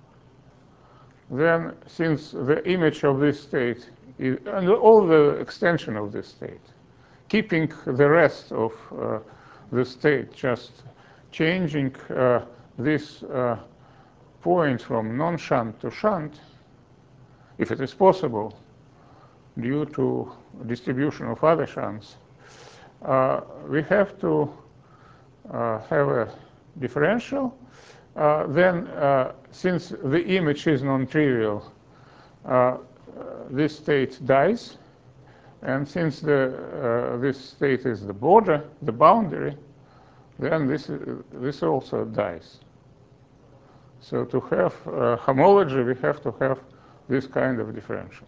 Then, since the image of this state is, and all the extension of this state, keeping the rest of uh, the state, just changing uh, this uh, point from non-shunt to shunt, if it is possible, due to distribution of other shunts, uh, we have to uh, have a differential. Uh, then, uh, since the image is non-trivial, uh, this state dies. And since the, uh, this state is the border, the boundary, then this, this also dies. So to have uh, homology, we have to have this kind of differential.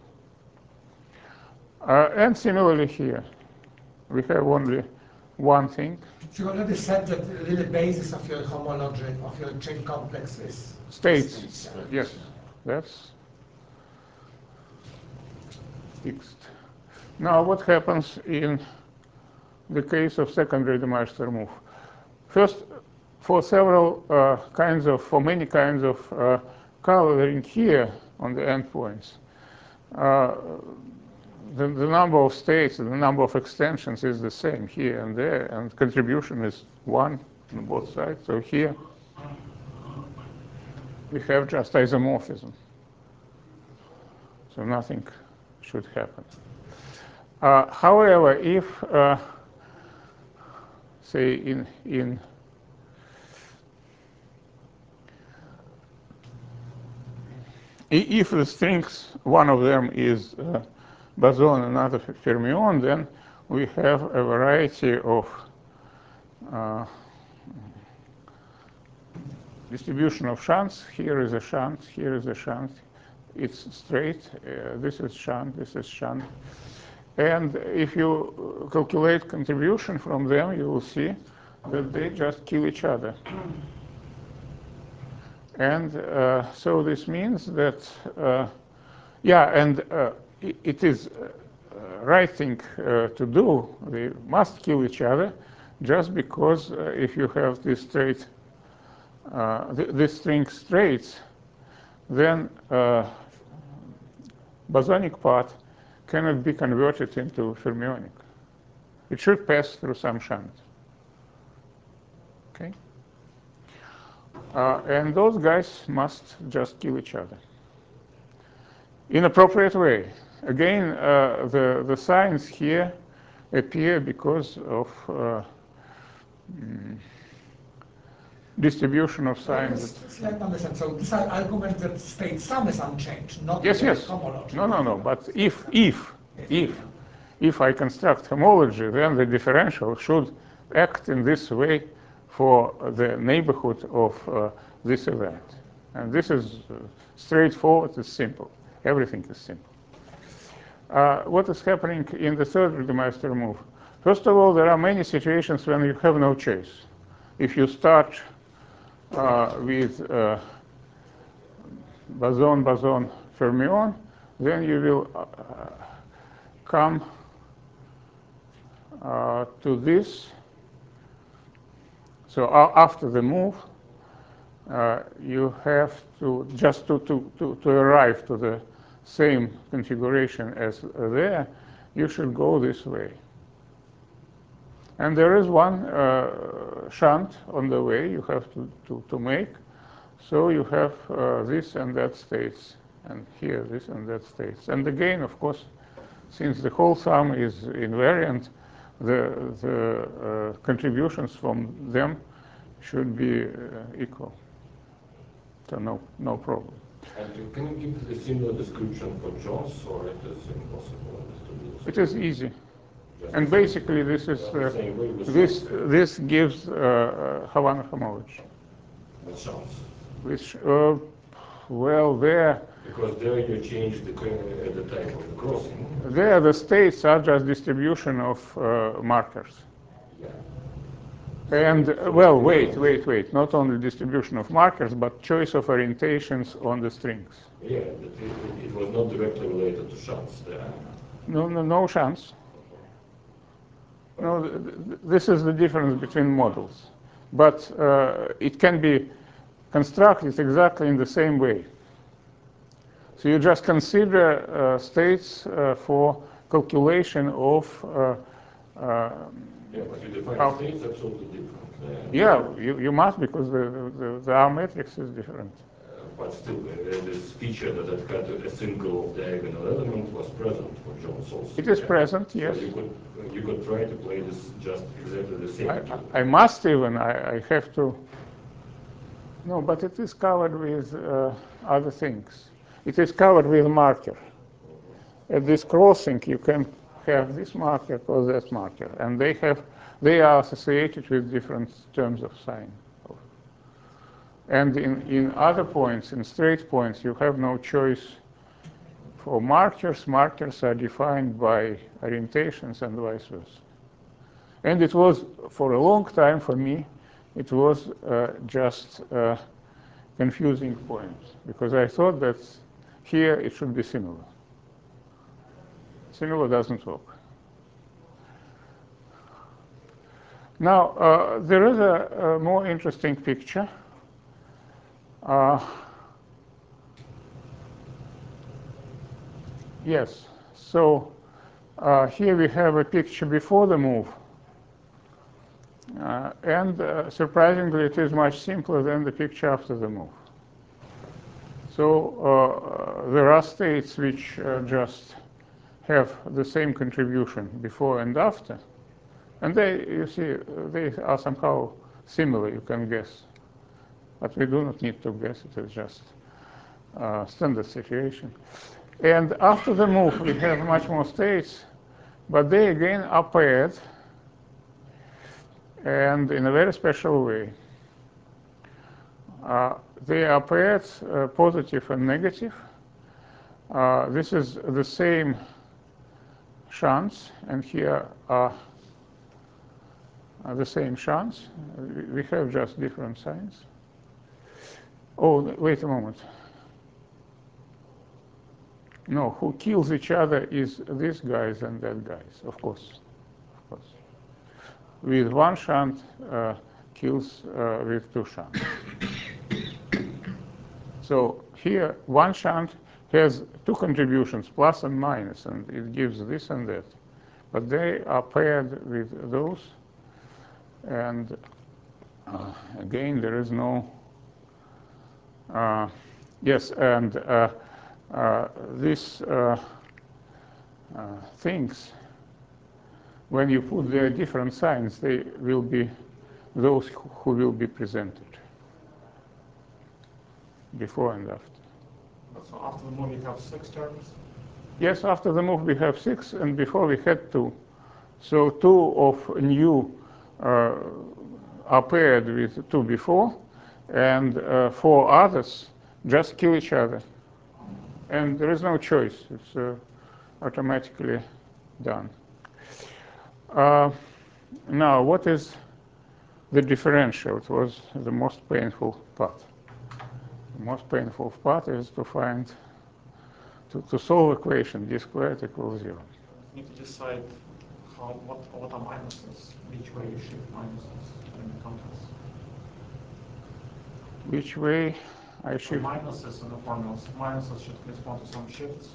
Uh, and similarly here, we have only one thing. You already said that really the basis of your homology, of your chain complex is States. states. Yes, that's fixed. Now, what happens in the case of secondary de Maistre move? First, for several uh, kinds of, for many kinds of uh, coloring here on the endpoints, uh, the, the number of states, the number of extensions is the same here and there, and contribution is one on both sides. So here we have just isomorphism. So nothing should happen. Uh, however, if, uh, say, in, in if the strings, one of them is uh, boson, another fermion, then we have a variety of uh, distribution of shunts. Here is a shunt, here is a shunt. It's straight. Uh, this is shunt, this is shunt. And if you calculate contribution from them, you will see that they just kill each other. And uh, so this means that, uh, yeah, and uh, it, it is uh, right thing uh, to do. They must kill each other, just because uh, if you have this straight, uh, th this string straights, then uh, bosonic part cannot be converted into fermionic. It should pass through some shunt. Okay. Uh, and those guys must just kill each other in appropriate way. Again, uh, the, the signs here appear because of uh, mm, distribution of signs. Let's let me understand. So this argument that state sum is unchanged, not Yes, the yes. homology. No, no, no. But if, if, if, if I construct homology, then the differential should act in this way for the neighborhood of uh, this event. And this is uh, straightforward, it's simple. Everything is simple. Uh, what is happening in the third de Maistre move? First of all, there are many situations when you have no choice. If you start uh, with uh, boson, boson, fermion, then you will uh, come uh, to this. So uh, after the move, uh, you have to just to, to, to, to arrive to the same configuration as there, you should go this way. And there is one uh, shunt on the way you have to, to, to make. So you have uh, this and that states, and here this and that states. And again, of course, since the whole sum is invariant, the, the uh, contributions from them should be uh, equal. So no, no problem. And can you give a similar description for Jones, or it is impossible to do so? It is easy. Just And the same- basically, this is the uh, same way with this Jones, this gives uh, Havana homology. with Jones. Which, uh, well, there, Because there you change the, co- uh, the type of the crossing. there the states are just distribution of uh, markers. Yeah. And uh, well, wait, wait, wait. Not only distribution of markers, but choice of orientations on the strings. Yeah, it, it, it was not directly related to chance there. No, no, no chance. No, th th this is the difference between models. But uh, it can be constructed exactly in the same way. So you just consider uh, states uh, for calculation of. Uh, uh, Yeah, but you define How- states absolutely different. Uh, yeah, you, you must because the, the, the R matrix is different. uh, but still, uh, this feature that it had a single diagonal element was present for Jones also. It is yeah? present, yes. So you could, you could try to play this just exactly the same. I, game. I must even, I, I have to. No, but it is covered with uh, other things. It is covered with marker. At this crossing, you can have this marker or that marker, and they have, they are associated with different terms of sign. And in, in other points, in straight points, you have no choice for markers. Markers are defined by orientations and vice versa. And it was, for a long time for me, it was uh, just a confusing point, because I thought that here it should be similar. Similar doesn't work. Now, uh, there is a, a more interesting picture. Uh, yes, so uh, here we have a picture before the move. Uh, and uh, surprisingly, it is much simpler than the picture after the move. So uh, there are states which uh, just have the same contribution before and after. And they, you see, they are somehow similar, you can guess. But we do not need to guess, it is just a standard situation. And after the move, we have much more states, but they again are paired, and in a very special way. Uh, they are paired, uh, positive and negative. Uh, this is the same chance, and here are uh, the same chance. We have just different signs. Oh, wait a moment. No, who kills each other is these guys and that guys, of course. Of course. With one shunt, uh, kills uh, with two shunts. So here, one shunt has two contributions, plus and minus, and it gives this and that. But they are paired with those, and uh, again, there is no, uh, yes, and uh, uh, these uh, uh, things, when you put their different signs, they will be those who will be presented before and after. So after the move, you have six terms. Yes, after the move we have six, and before we had two. So two of new uh, are paired with two before, and uh, four others just kill each other. And there is no choice. It's uh, automatically done. Uh, now, what is the differential? It was the most painful part. The most painful part is to find, to, to solve equation d squared equals zero. You need to decide how what what are minuses, which way you shift minuses in the context. Which way I So shift? minuses in the formulas, minuses should correspond to some shifts.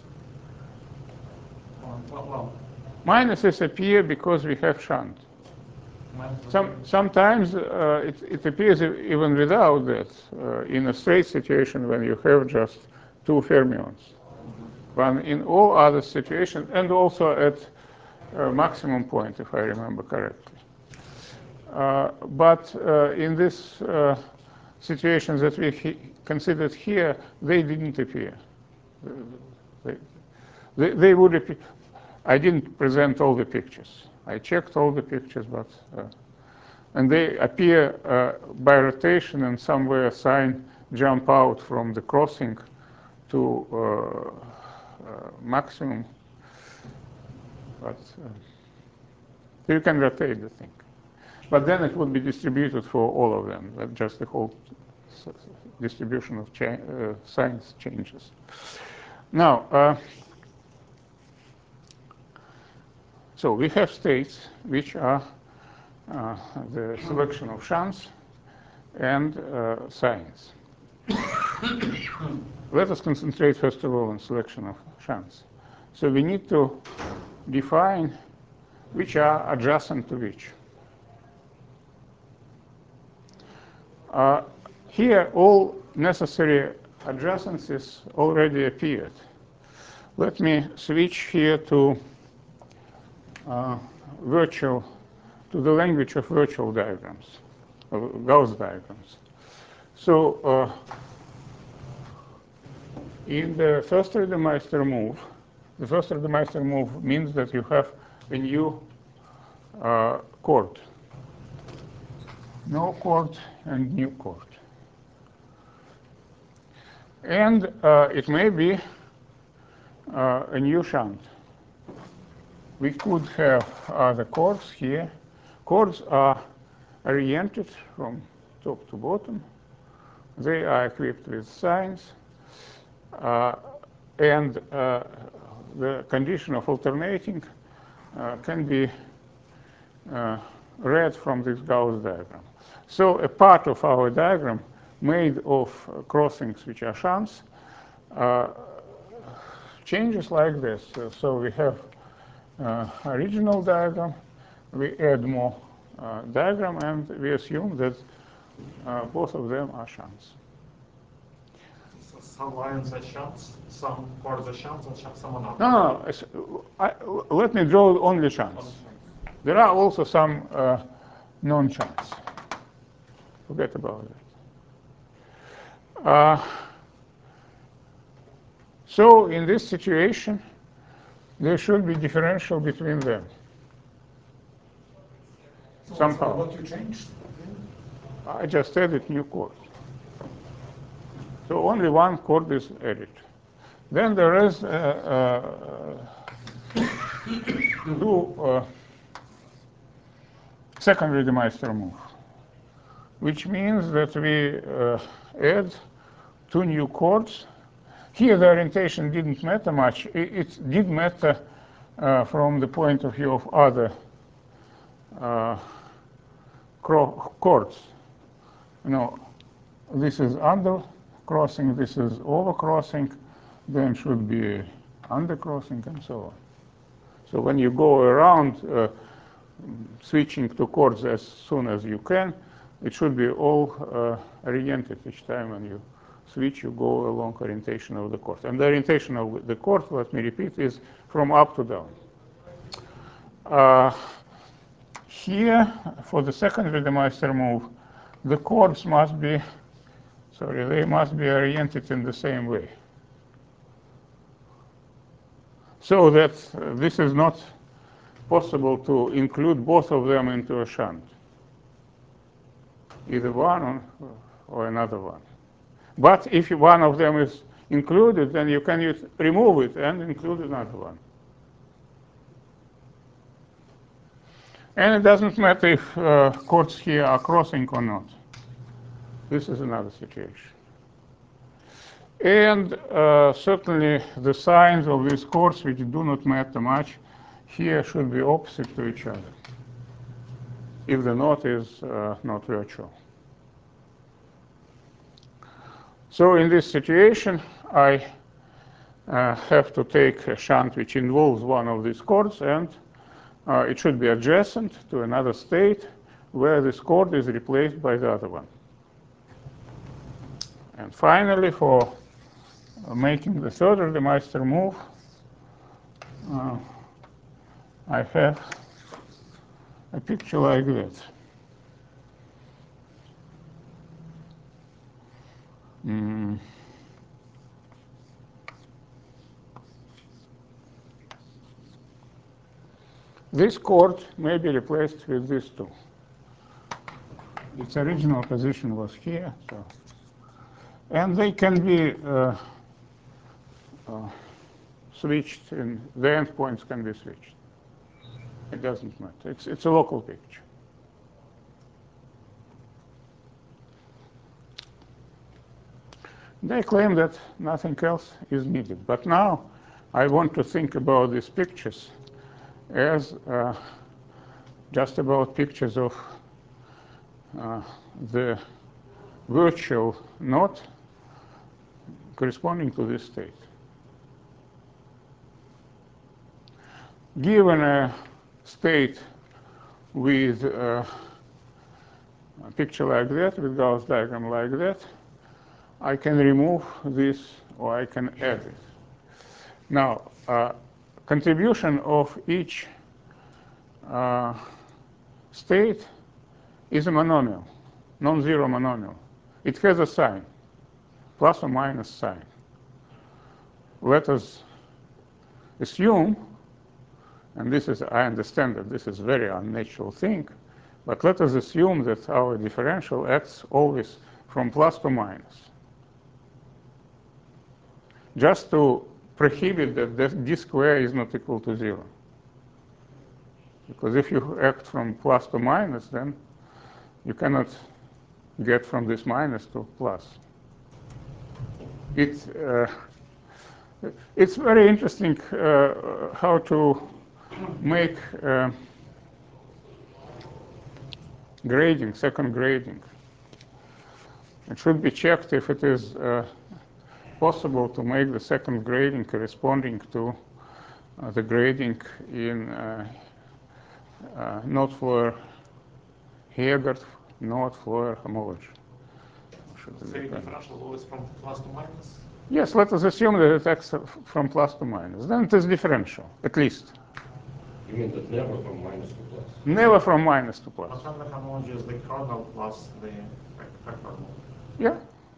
Or, well, well, Minuses appear because we have shunt. minuses Some, sometimes uh, it, it appears even without that, uh, in a straight situation when you have just two fermions. But in all other situations, and also at uh, maximum point, if I remember correctly. Uh, but uh, in this uh, situations that we he considered here, they didn't appear. They, they, they would appear. I didn't present all the pictures. I checked all the pictures, but uh, and they appear uh, by rotation, and somewhere a sign jump out from the crossing to uh, uh, maximum. But uh, you can rotate the thing. But then it would be distributed for all of them. That just the whole distribution of cha uh, signs changes. Now, uh, so we have states which are uh, the selection of chance and uh, signs. Let us concentrate first of all on selection of chance. So we need to define which are adjacent to which. Uh, here, all necessary adjacencies already appeared. Let me switch here to uh, virtual, to the language of virtual diagrams, of Gauss diagrams. So, uh, in the first Reidemeister move, the first Reidemeister move means that you have a new uh, chord. No chord and new chord. And uh, it may be uh, a new shunt. We could have other chords here. Chords are oriented from top to bottom. They are equipped with signs. Uh, and uh, the condition of alternating uh, can be uh, read from this Gauss diagram. So a part of our diagram made of uh, crossings which are shunts uh, changes like this. Uh, so we have uh, original diagram, we add more uh, diagram, and we assume that uh, both of them are shunts. So some lines are shunts, some chords are shunts, and some are not. No, no, no. I, let me draw only shunts. There are also some uh, non-shunts. Forget about that. Uh, so in this situation, there should be differential between them. So Somehow. what you changed? I just added new chord. So only one chord is added. Then there is uh, uh, two uh, second Reidemeister move, which means that we uh, add two new chords. Here the orientation didn't matter much. It, it did matter uh, from the point of view of other uh, chords. You know, this is under crossing, this is over crossing, then should be under crossing, and so on. So when you go around uh, switching to chords as soon as you can, it should be all uh, oriented each time when you switch, you go along orientation of the chord. And the orientation of the chord, let me repeat, is from up to down. Uh, here, for the second Reidemeister move, the chords must be, sorry, they must be oriented in the same way. So that uh, this is not possible to include both of them into a shunt, either one or, or another one. But if one of them is included, then you can use, remove it and include another one. And it doesn't matter if uh, chords here are crossing or not. This is another situation. And uh, certainly the signs of these chords, which do not matter much, here should be opposite to each other, if the knot is uh, not virtual. So in this situation, I uh, have to take a shunt which involves one of these chords, and uh, it should be adjacent to another state where this chord is replaced by the other one. And finally, for making the third Rademacher move, uh, I have a picture like that. Mm. This chord may be replaced with this two. Its original position was here, so. And they can be uh, uh, switched, and the endpoints can be switched. It doesn't matter. It's, it's a local picture. They claim that nothing else is needed. But now I want to think about these pictures as uh, just about pictures of uh, the virtual knot corresponding to this state. Given a state with uh, a picture like that, with Gauss diagram like that, I can remove this or I can add it. Now, uh, contribution of each uh, state is a monomial, non-zero monomial. It has a sign, plus or minus sign. Let us assume, and this is, I understand that this is a very unnatural thing, but let us assume that our differential acts always from plus to minus, just to prohibit that this d square is not equal to zero. Because if you act from plus to minus, then you cannot get from this minus to plus. It's, uh, it's very interesting uh, how to make uh, grading, second grading. It should be checked if it is uh, possible to make the second grading corresponding to uh, the grading in uh, uh, not for Heegert, not for homology. Say differential always from plus to minus? Yes, let us assume that it acts from plus to minus. Then it is differential, at least. You mean that never from minus to plus? Never from minus to plus. But when the homology is the kernel plus the factorial. Yeah.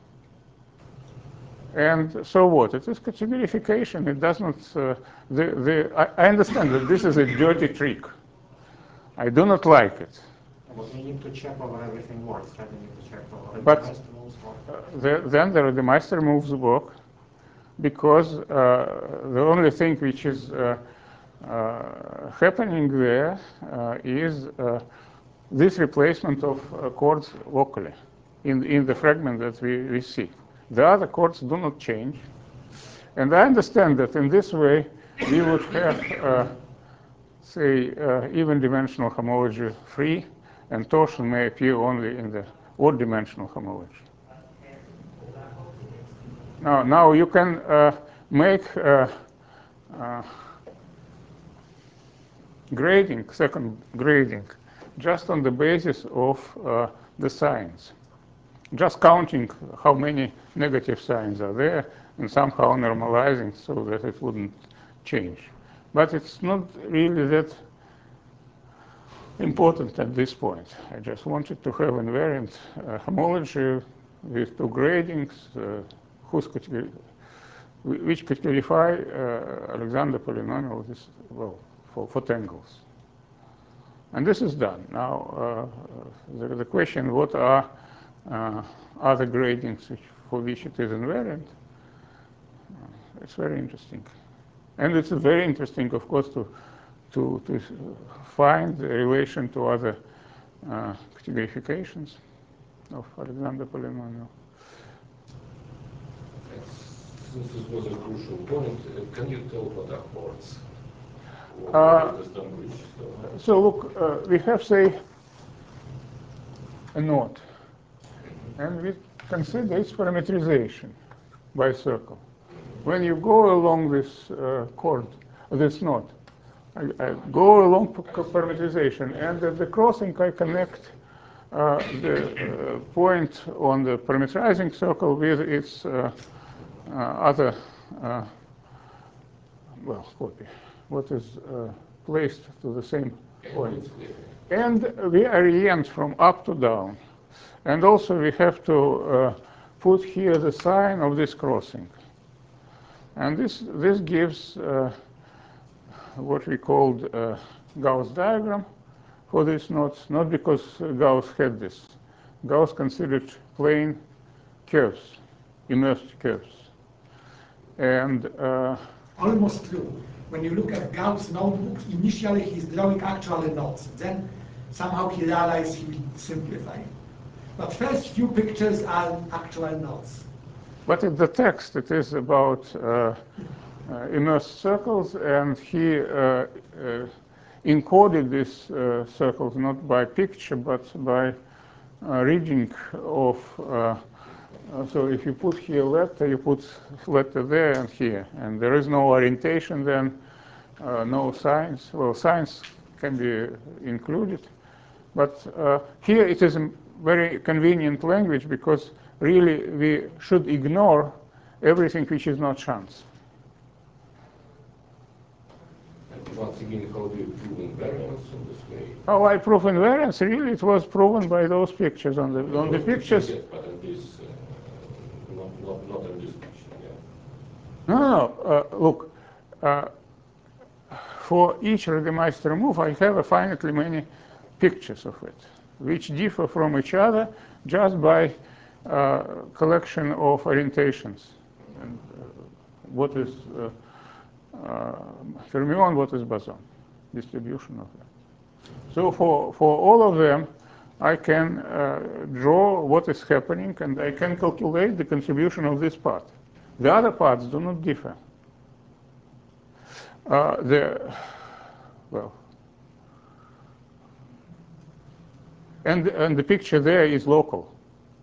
And so what? It is categorification. It does not. Uh, the the. I, I understand that this is a dirty trick. I do not like it. But we need to check whether everything works, right? We need to check whether the But Meister moves work. uh, the, then the Rademacher moves work, because uh, the only thing which is uh, uh, happening there uh, is uh, this replacement of uh, chords locally in, in the fragment that we, we see. The other chords do not change. And I understand that in this way we would have, uh, say, uh, even dimensional homology free, and torsion may appear only in the odd dimensional homology. Now, now you can uh, make uh, uh, grading, second grading, just on the basis of uh, the signs. Just counting how many negative signs are there and somehow normalizing so that it wouldn't change. But it's not really that important at this point. I just wanted to have invariant uh, homology with two gradings, uh, whose category, which could clarify uh, Alexander polynomial this, well, for, for tangles. And this is done. Now, uh, the, the question, what are uh, other gradings which, for which it is invariant? Uh, it's very interesting. And it's very interesting, of course, to, to, to find the relation to other uh, categorifications of Alexander polynomial. Since this was a crucial point, uh, can you tell what are chords? What Uh, they distinguish? So, So look, uh, we have, say, a knot, and we consider its parameterization by circle. When you go along this uh, chord, this knot, I, I go along parameterization, and at the crossing I connect uh, the uh, point on the parameterizing circle with its uh, uh, other, uh, well, copy, what is uh, placed to the same point. And we orient from up to down. And also we have to uh, put here the sign of this crossing. And this, this gives uh, what we called uh, Gauss diagram for these nodes, not because Gauss had this. Gauss considered plane curves, immersed curves. And uh, Almost true. When you look at Gauss' notebook, initially he's drawing actual nodes. Then somehow he realized he will simplify. But first few pictures are actual nodes. But in the text, it is about uh, uh, immersed circles, and he uh, uh, encoded these uh, circles not by picture, but by uh, reading of, uh, uh, so if you put here letter, you put letter there and here, and there is no orientation then, uh, no signs. Well, signs can be included, but uh, here it is a very convenient language because really we should ignore everything which is not chance. And once again, how do you prove invariance in this way? How I prove invariance? Really, it was proven by those pictures. On the on the pictures. Yes, but in this, uh, not, not, not in this picture, yeah. No, no. Uh, look, uh, for each Regemeister move, I have a finitely many pictures of it, which differ from each other just by uh, collection of orientations. And, uh, what is uh, uh, fermion, what is boson, distribution of them. So for, for all of them, I can uh, draw what is happening, and I can calculate the contribution of this part. The other parts do not differ. Uh, the, well, and, and the picture there is local.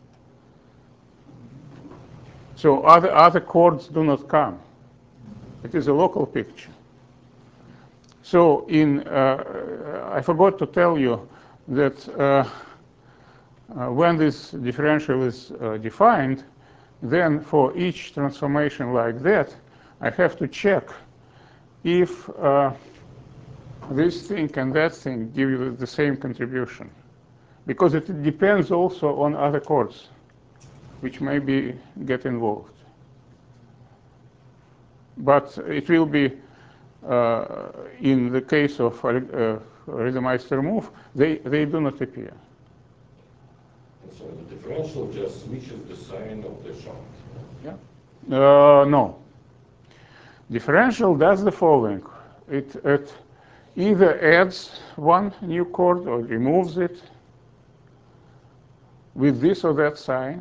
So other, other chords do not come. It is a local picture. So in, uh, I forgot to tell you that uh, uh, when this differential is uh, defined, then for each transformation like that, I have to check if uh, this thing and that thing give you the same contribution. Because it depends also on other chords, which maybe get involved. But it will be, uh, in the case of uh, Regemeister move, they, they do not appear. And so the differential just switches the sign of the shunt. Yeah. Uh, no. Differential does the following. It, it either adds one new chord or removes it with this or that sign,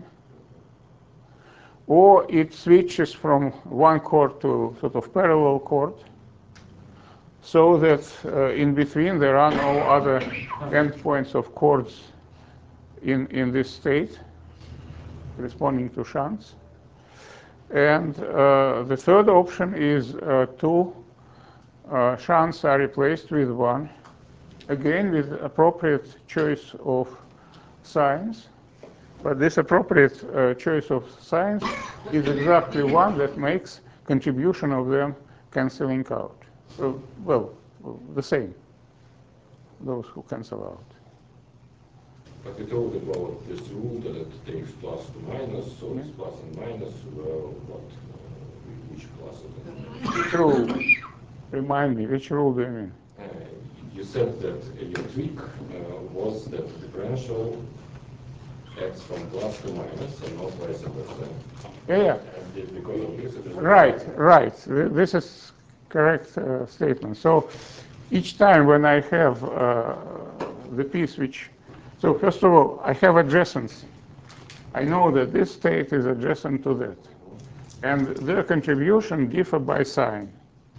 or it switches from one chord to sort of parallel chord, so that uh, in between there are no other endpoints of chords in, in this state responding to shunts. And uh, the third option is uh, two uh, shunts are replaced with one, again with appropriate choice of signs. But this appropriate uh, choice of signs is exactly one that makes contribution of them canceling out. Uh, well, the same, those who cancel out. But we told about this rule that it takes plus to minus, so it's plus and minus, well, what, uh, which class of it? Which rule? Remind me, which rule do you mean? Uh, you said that uh, your tweak uh, was that the differential acts from plus to minus and not vice versa. Yeah, yeah. And it, because of this, it is Right, right. This is correct uh, statement. So each time when I have uh, the piece which, so first of all, I have adjacency. I know that this state is adjacent to that. And their contribution differ by sign.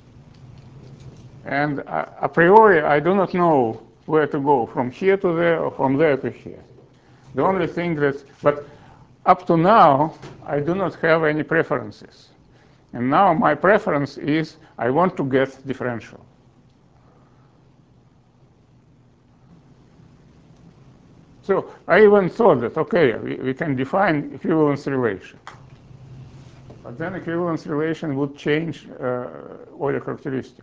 And uh, a priori, I do not know where to go, from here to there or from there to here. The only thing that, but up to now, I do not have any preferences. And now my preference is I want to get differential. So I even thought that, okay, we, we can define equivalence relation. But then equivalence relation would change uh, order characteristic.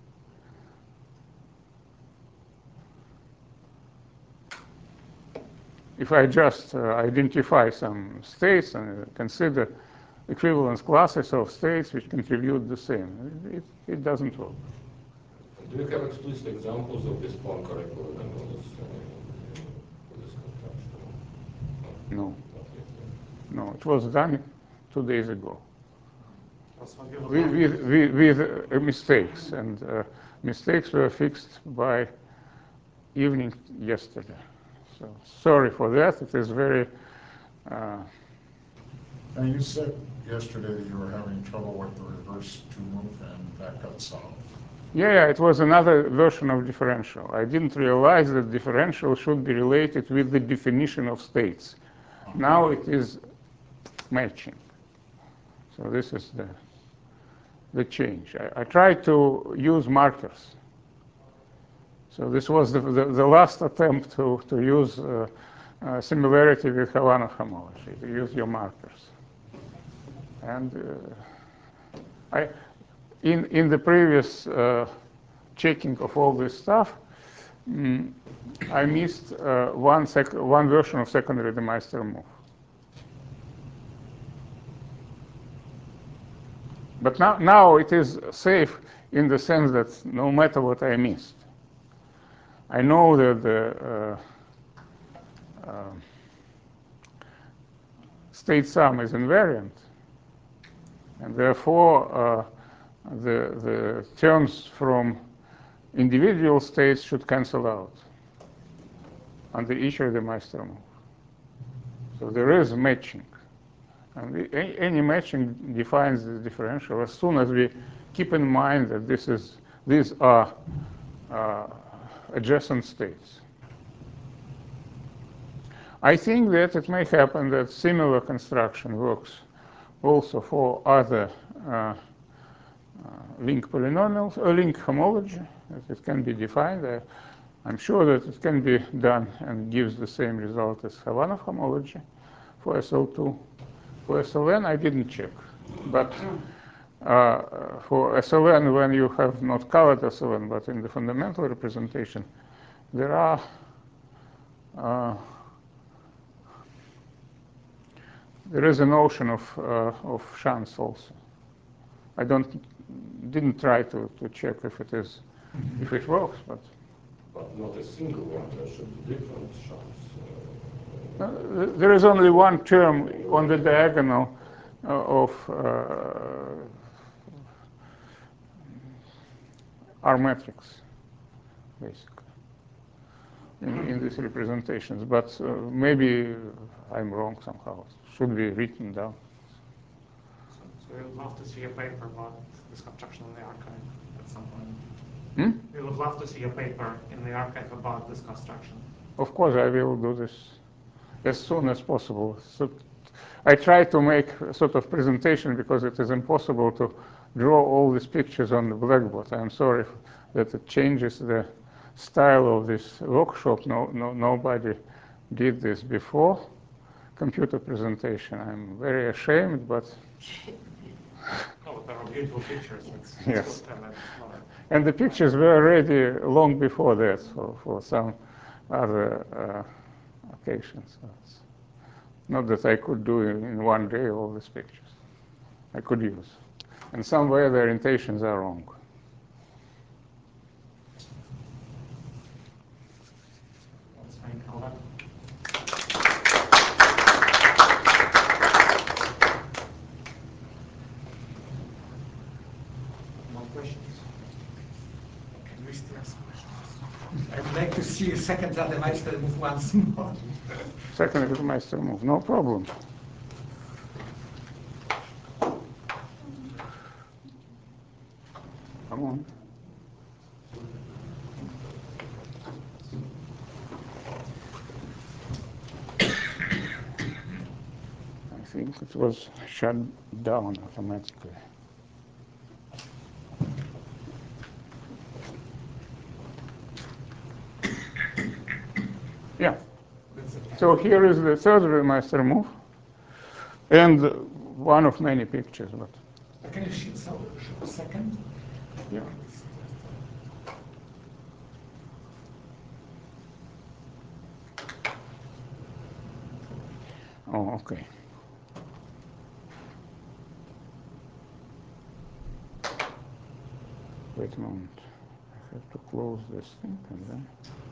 If I just uh, identify some states and consider equivalence classes of states which contribute the same, it, it doesn't work. Do you have explicit examples of this Poincare polynomials uh, for this construction? No. Not yet. No, it was done two days ago. Also, you would With, love- with, with, with uh, mistakes, and uh, mistakes were fixed by evening yesterday. So sorry for that. It is very. Uh, Now, you said yesterday that you were having trouble with the reverse two-move, and that got solved. yeah, yeah, it was another version of differential. I didn't realize that differential should be related with the definition of states. Now it is matching. So this is the the change. I, I tried to use markers. So this was the, the, the last attempt to, to use uh, uh, similarity with Havanov homology, to use your markers. And uh, I, in, in the previous uh, checking of all this stuff, mm, I missed uh, one, sec one version of secondary de Maistre move. But now, now it is safe in the sense that no matter what I missed, I know that the uh, uh, state sum is invariant, and therefore uh, the, the terms from individual states should cancel out under each of the Maistre move. So there is matching. And the, any matching defines the differential as soon as we keep in mind that this is, these are uh, adjacent states. I think that it may happen that similar construction works also for other uh, uh, link polynomials, or link homology, that it can be defined. I, I'm sure that it can be done and gives the same result as Havanov homology for S L two. For S L N, I didn't check. But uh, for S L N, when you have not colored S L N, but in the fundamental representation, there are uh, there is a notion of uh, of chance also. I don't didn't try to, to check if it is if it works, but But not a single one, there should be different chance. Uh, uh, there is only one term on the diagonal uh, of uh, R matrix, basically, in, in these representations. But uh, maybe I'm wrong somehow. It should be written down. So, so we would love to see a paper about this construction in the archive at some point. Hmm? We would love to see a paper in the archive about this construction. Of course, I will do this as soon as possible. So I try to make a sort of presentation because it is impossible to draw all these pictures on the blackboard. I'm sorry that it changes the style of this workshop. No, no, nobody did this before. Computer presentation. I'm very ashamed, but No, but there are beautiful pictures. It's, it's Yes. good, and it's not a- and the pictures were ready long before that for, for some other uh, occasions. So it's not that I could do in, in one day all these pictures. I could use. And somewhere the orientations are wrong. Let's thank Oleg. More questions? Can we still ask questions? I would like to see a second Rademeister move once more. Second Rademeister move, no problem. Come on. I think it was shut down automatically. Yeah. So here is the third Rademeister move. And one of many pictures. But Can you show, show a second? yeah. Oh, okay. Wait a moment. I have to close this thing and then.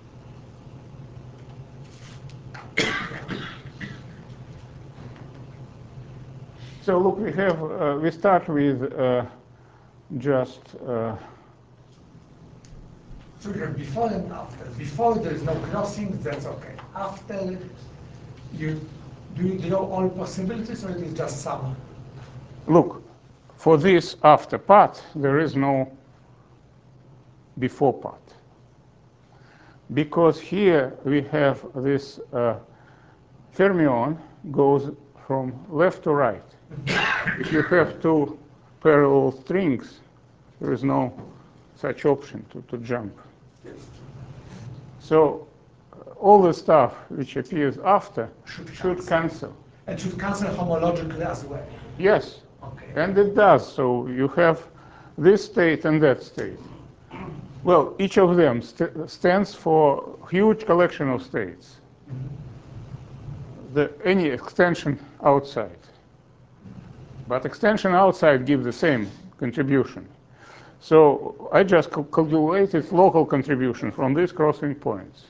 So look, we have, uh, we start with uh, just, uh, So you have before and after. Before there is no crossing, that's okay. After, you do you draw all possibilities, or it is just some? look, for this after part, there is no before part. Because here we have this uh, fermion goes from left to right. If you have two parallel strings, there is no such option to, to jump. So uh, all the stuff which appears after Should should cancel. cancel. And should cancel homologically as well. Yes, Okay. and it does. So you have this state and that state. Well, each of them st stands for a huge collection of states. The, any extension outside. But extension outside gives the same contribution. So I just cal calculated local contribution from these crossing points.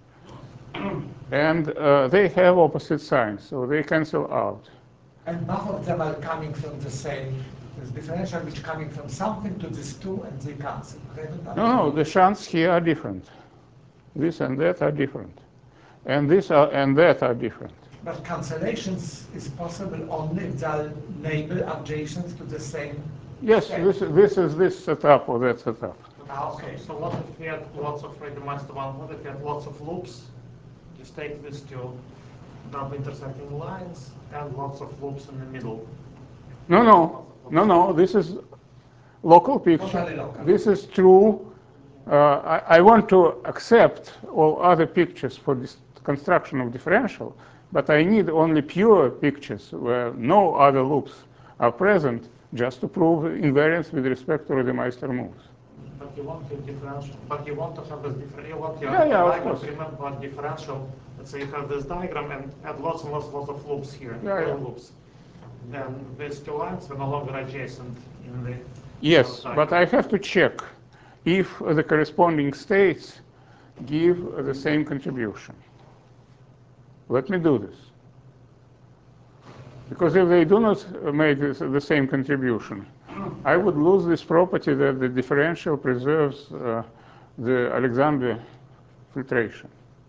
And uh, they have opposite signs, so they cancel out. And both of them are coming from the same, there's differential which coming from something to this two, and they cancel. Okay? No, no, the shunts here are different. This and that are different. And this are, and that are different. But cancellations is possible only if they are neighbor adjacent to the same. Yes, state. this, this is this setup or that setup. Ah, okay. So what if we had lots of Reidemeister one? What if we had lots of loops? Just take these two double intersecting lines and lots of loops in the middle. No, no, no, no, this is local picture. Totally local. This is true. Uh, I, I want to accept all other pictures for this construction of differential, but I need only pure pictures where no other loops are present just to prove invariance with respect to Reidemeister moves. But you want your differential, but you want to have this different, you want your Yeah, yeah, of diagram, course. remember differential, let's say you have this diagram and add lots and lots, lots of loops here, Yeah, real yeah. loops. Then these two lines are no longer adjacent in the Yes, diagram. but I have to check if the corresponding states give the same contribution. Let me do this. Because if they do not make this, the same contribution, I would lose this property that the differential preserves uh, the Alexander filtration.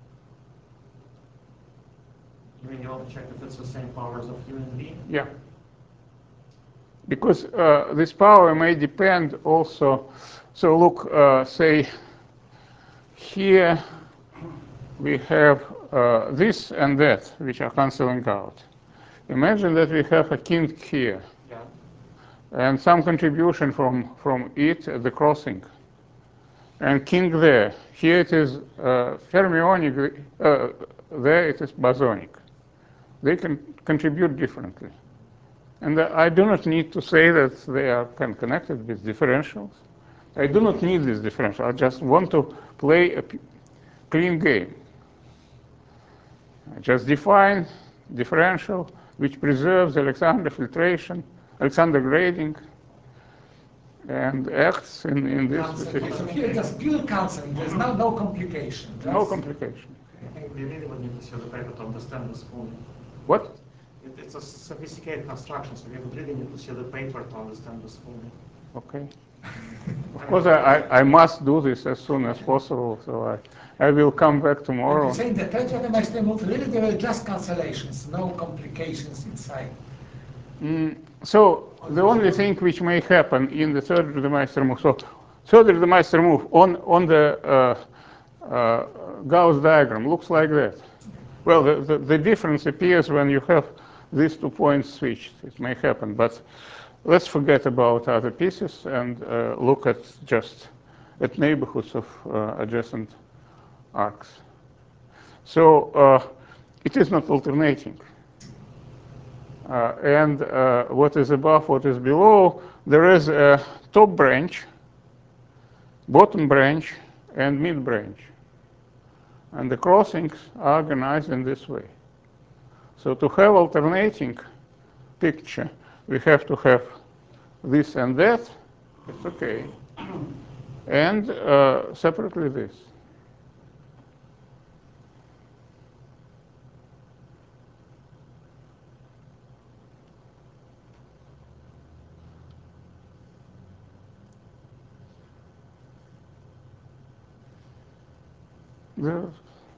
You mean you want to check if it's the same powers of U and V? Yeah. Because uh, this power may depend also. So look, uh, say here we have uh, this and that, which are canceling out. Imagine that we have a king here, Yeah. and some contribution from, from it at the crossing. And king there. Here it is uh, fermionic, uh, there it is bosonic. They can contribute differently. And uh, I do not need to say that they are con connected with differentials. I do not need this differential. I just want to play a clean game. I just define differential which preserves Alexander filtration, Alexander grading, and acts in, in this specific. So here just pure canceling, there's no, no complication. Just No complication. I think we really would need to see the paper to understand this fully. What? It, it's a sophisticated construction, so we would really need to see the paper to understand this fully. Okay. Of course, I, I, I must do this as soon as possible, so I, I will come back But tomorrow. you're saying the third Reidemeister move, really there were just cancellations, no complications inside. Mm, so the only thing which may happen in the third Reidemeister move, so third Reidemeister move on, on the uh, uh, Gauss diagram looks like that. Well, the, the, the difference appears when you have these two points switched. It may happen, but let's forget about other pieces and uh, look at just at neighborhoods of uh, adjacent arcs. So uh, it is not alternating. uh, and uh, what is above, what is below, there is a top branch, bottom branch, and mid branch. And the crossings are organized in this way. So to have alternating picture, we have to have this and that, it's okay, and uh, separately this. The,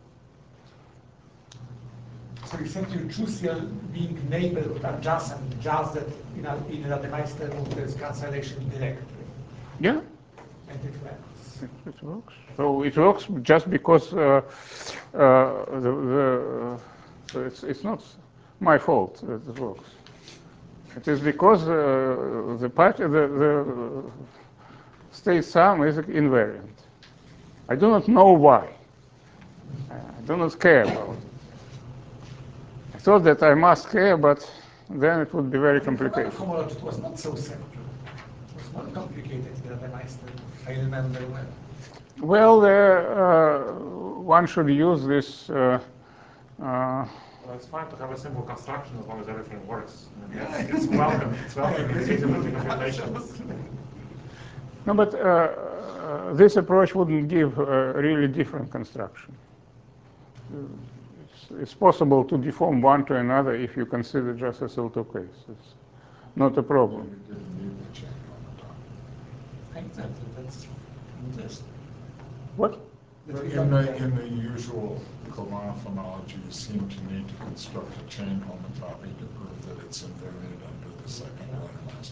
So you think you choose your being neighborhood adjacent, just that in a, in a Rademeister move there's cancellation directly. yeah, And it works. it, it works. So it works just because uh, uh, the, the uh, so it's it's not my fault that it works. It is because uh, the part the, the state sum is invariant. I do not know why. I do not care about it. I thought that I must care, but then it would be very complicated. Homology, it was not so simple. It was more complicated than the Meister, I remember well. Well, uh, uh, one should use this. Uh, uh, Well, it's fine to have a simple construction as long as everything works. I mean, it's, it's welcome. It's welcome in feasibility computations. no, but uh, uh, this approach wouldn't give a really different construction. It's, it's possible to deform one to another if you consider just a Silto case. It's not a problem. You didn't need the chain on the top. Exactly, that's interesting. What? But in the, in the usual Kolmogorov homology, you seem to need to construct a chain homotopy to prove that it's invariant under the second Rademaster.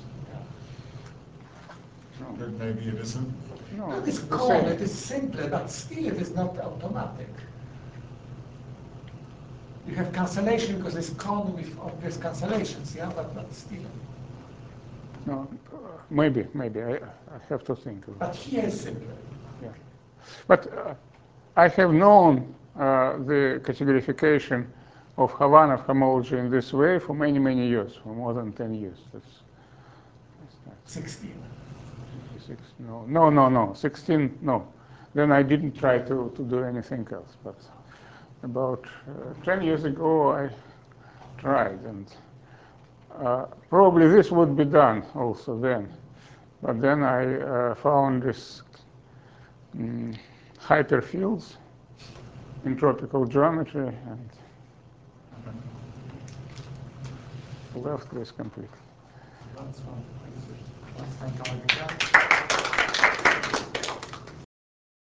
No. But maybe it isn't. No, That is it's the cone, same. it is simpler, but still it is not automatic. You have cancellation because it's cone with obvious cancellations, yeah, but, but still. No, uh, maybe, maybe I, I have to think. Of But it. here is simpler. Yeah. But uh, I have known uh, the categorification of Khovanov homology in this way for many, many years, for more than ten years. That's, that's not sixteen. six, no, no, no, no, sixteen, no. Then I didn't try to, to do anything else. But about uh, ten years ago, I tried. And uh, probably this would be done also then. But then I uh, found this um, hyperfields in tropical geometry and left this completely. That's one. That's one.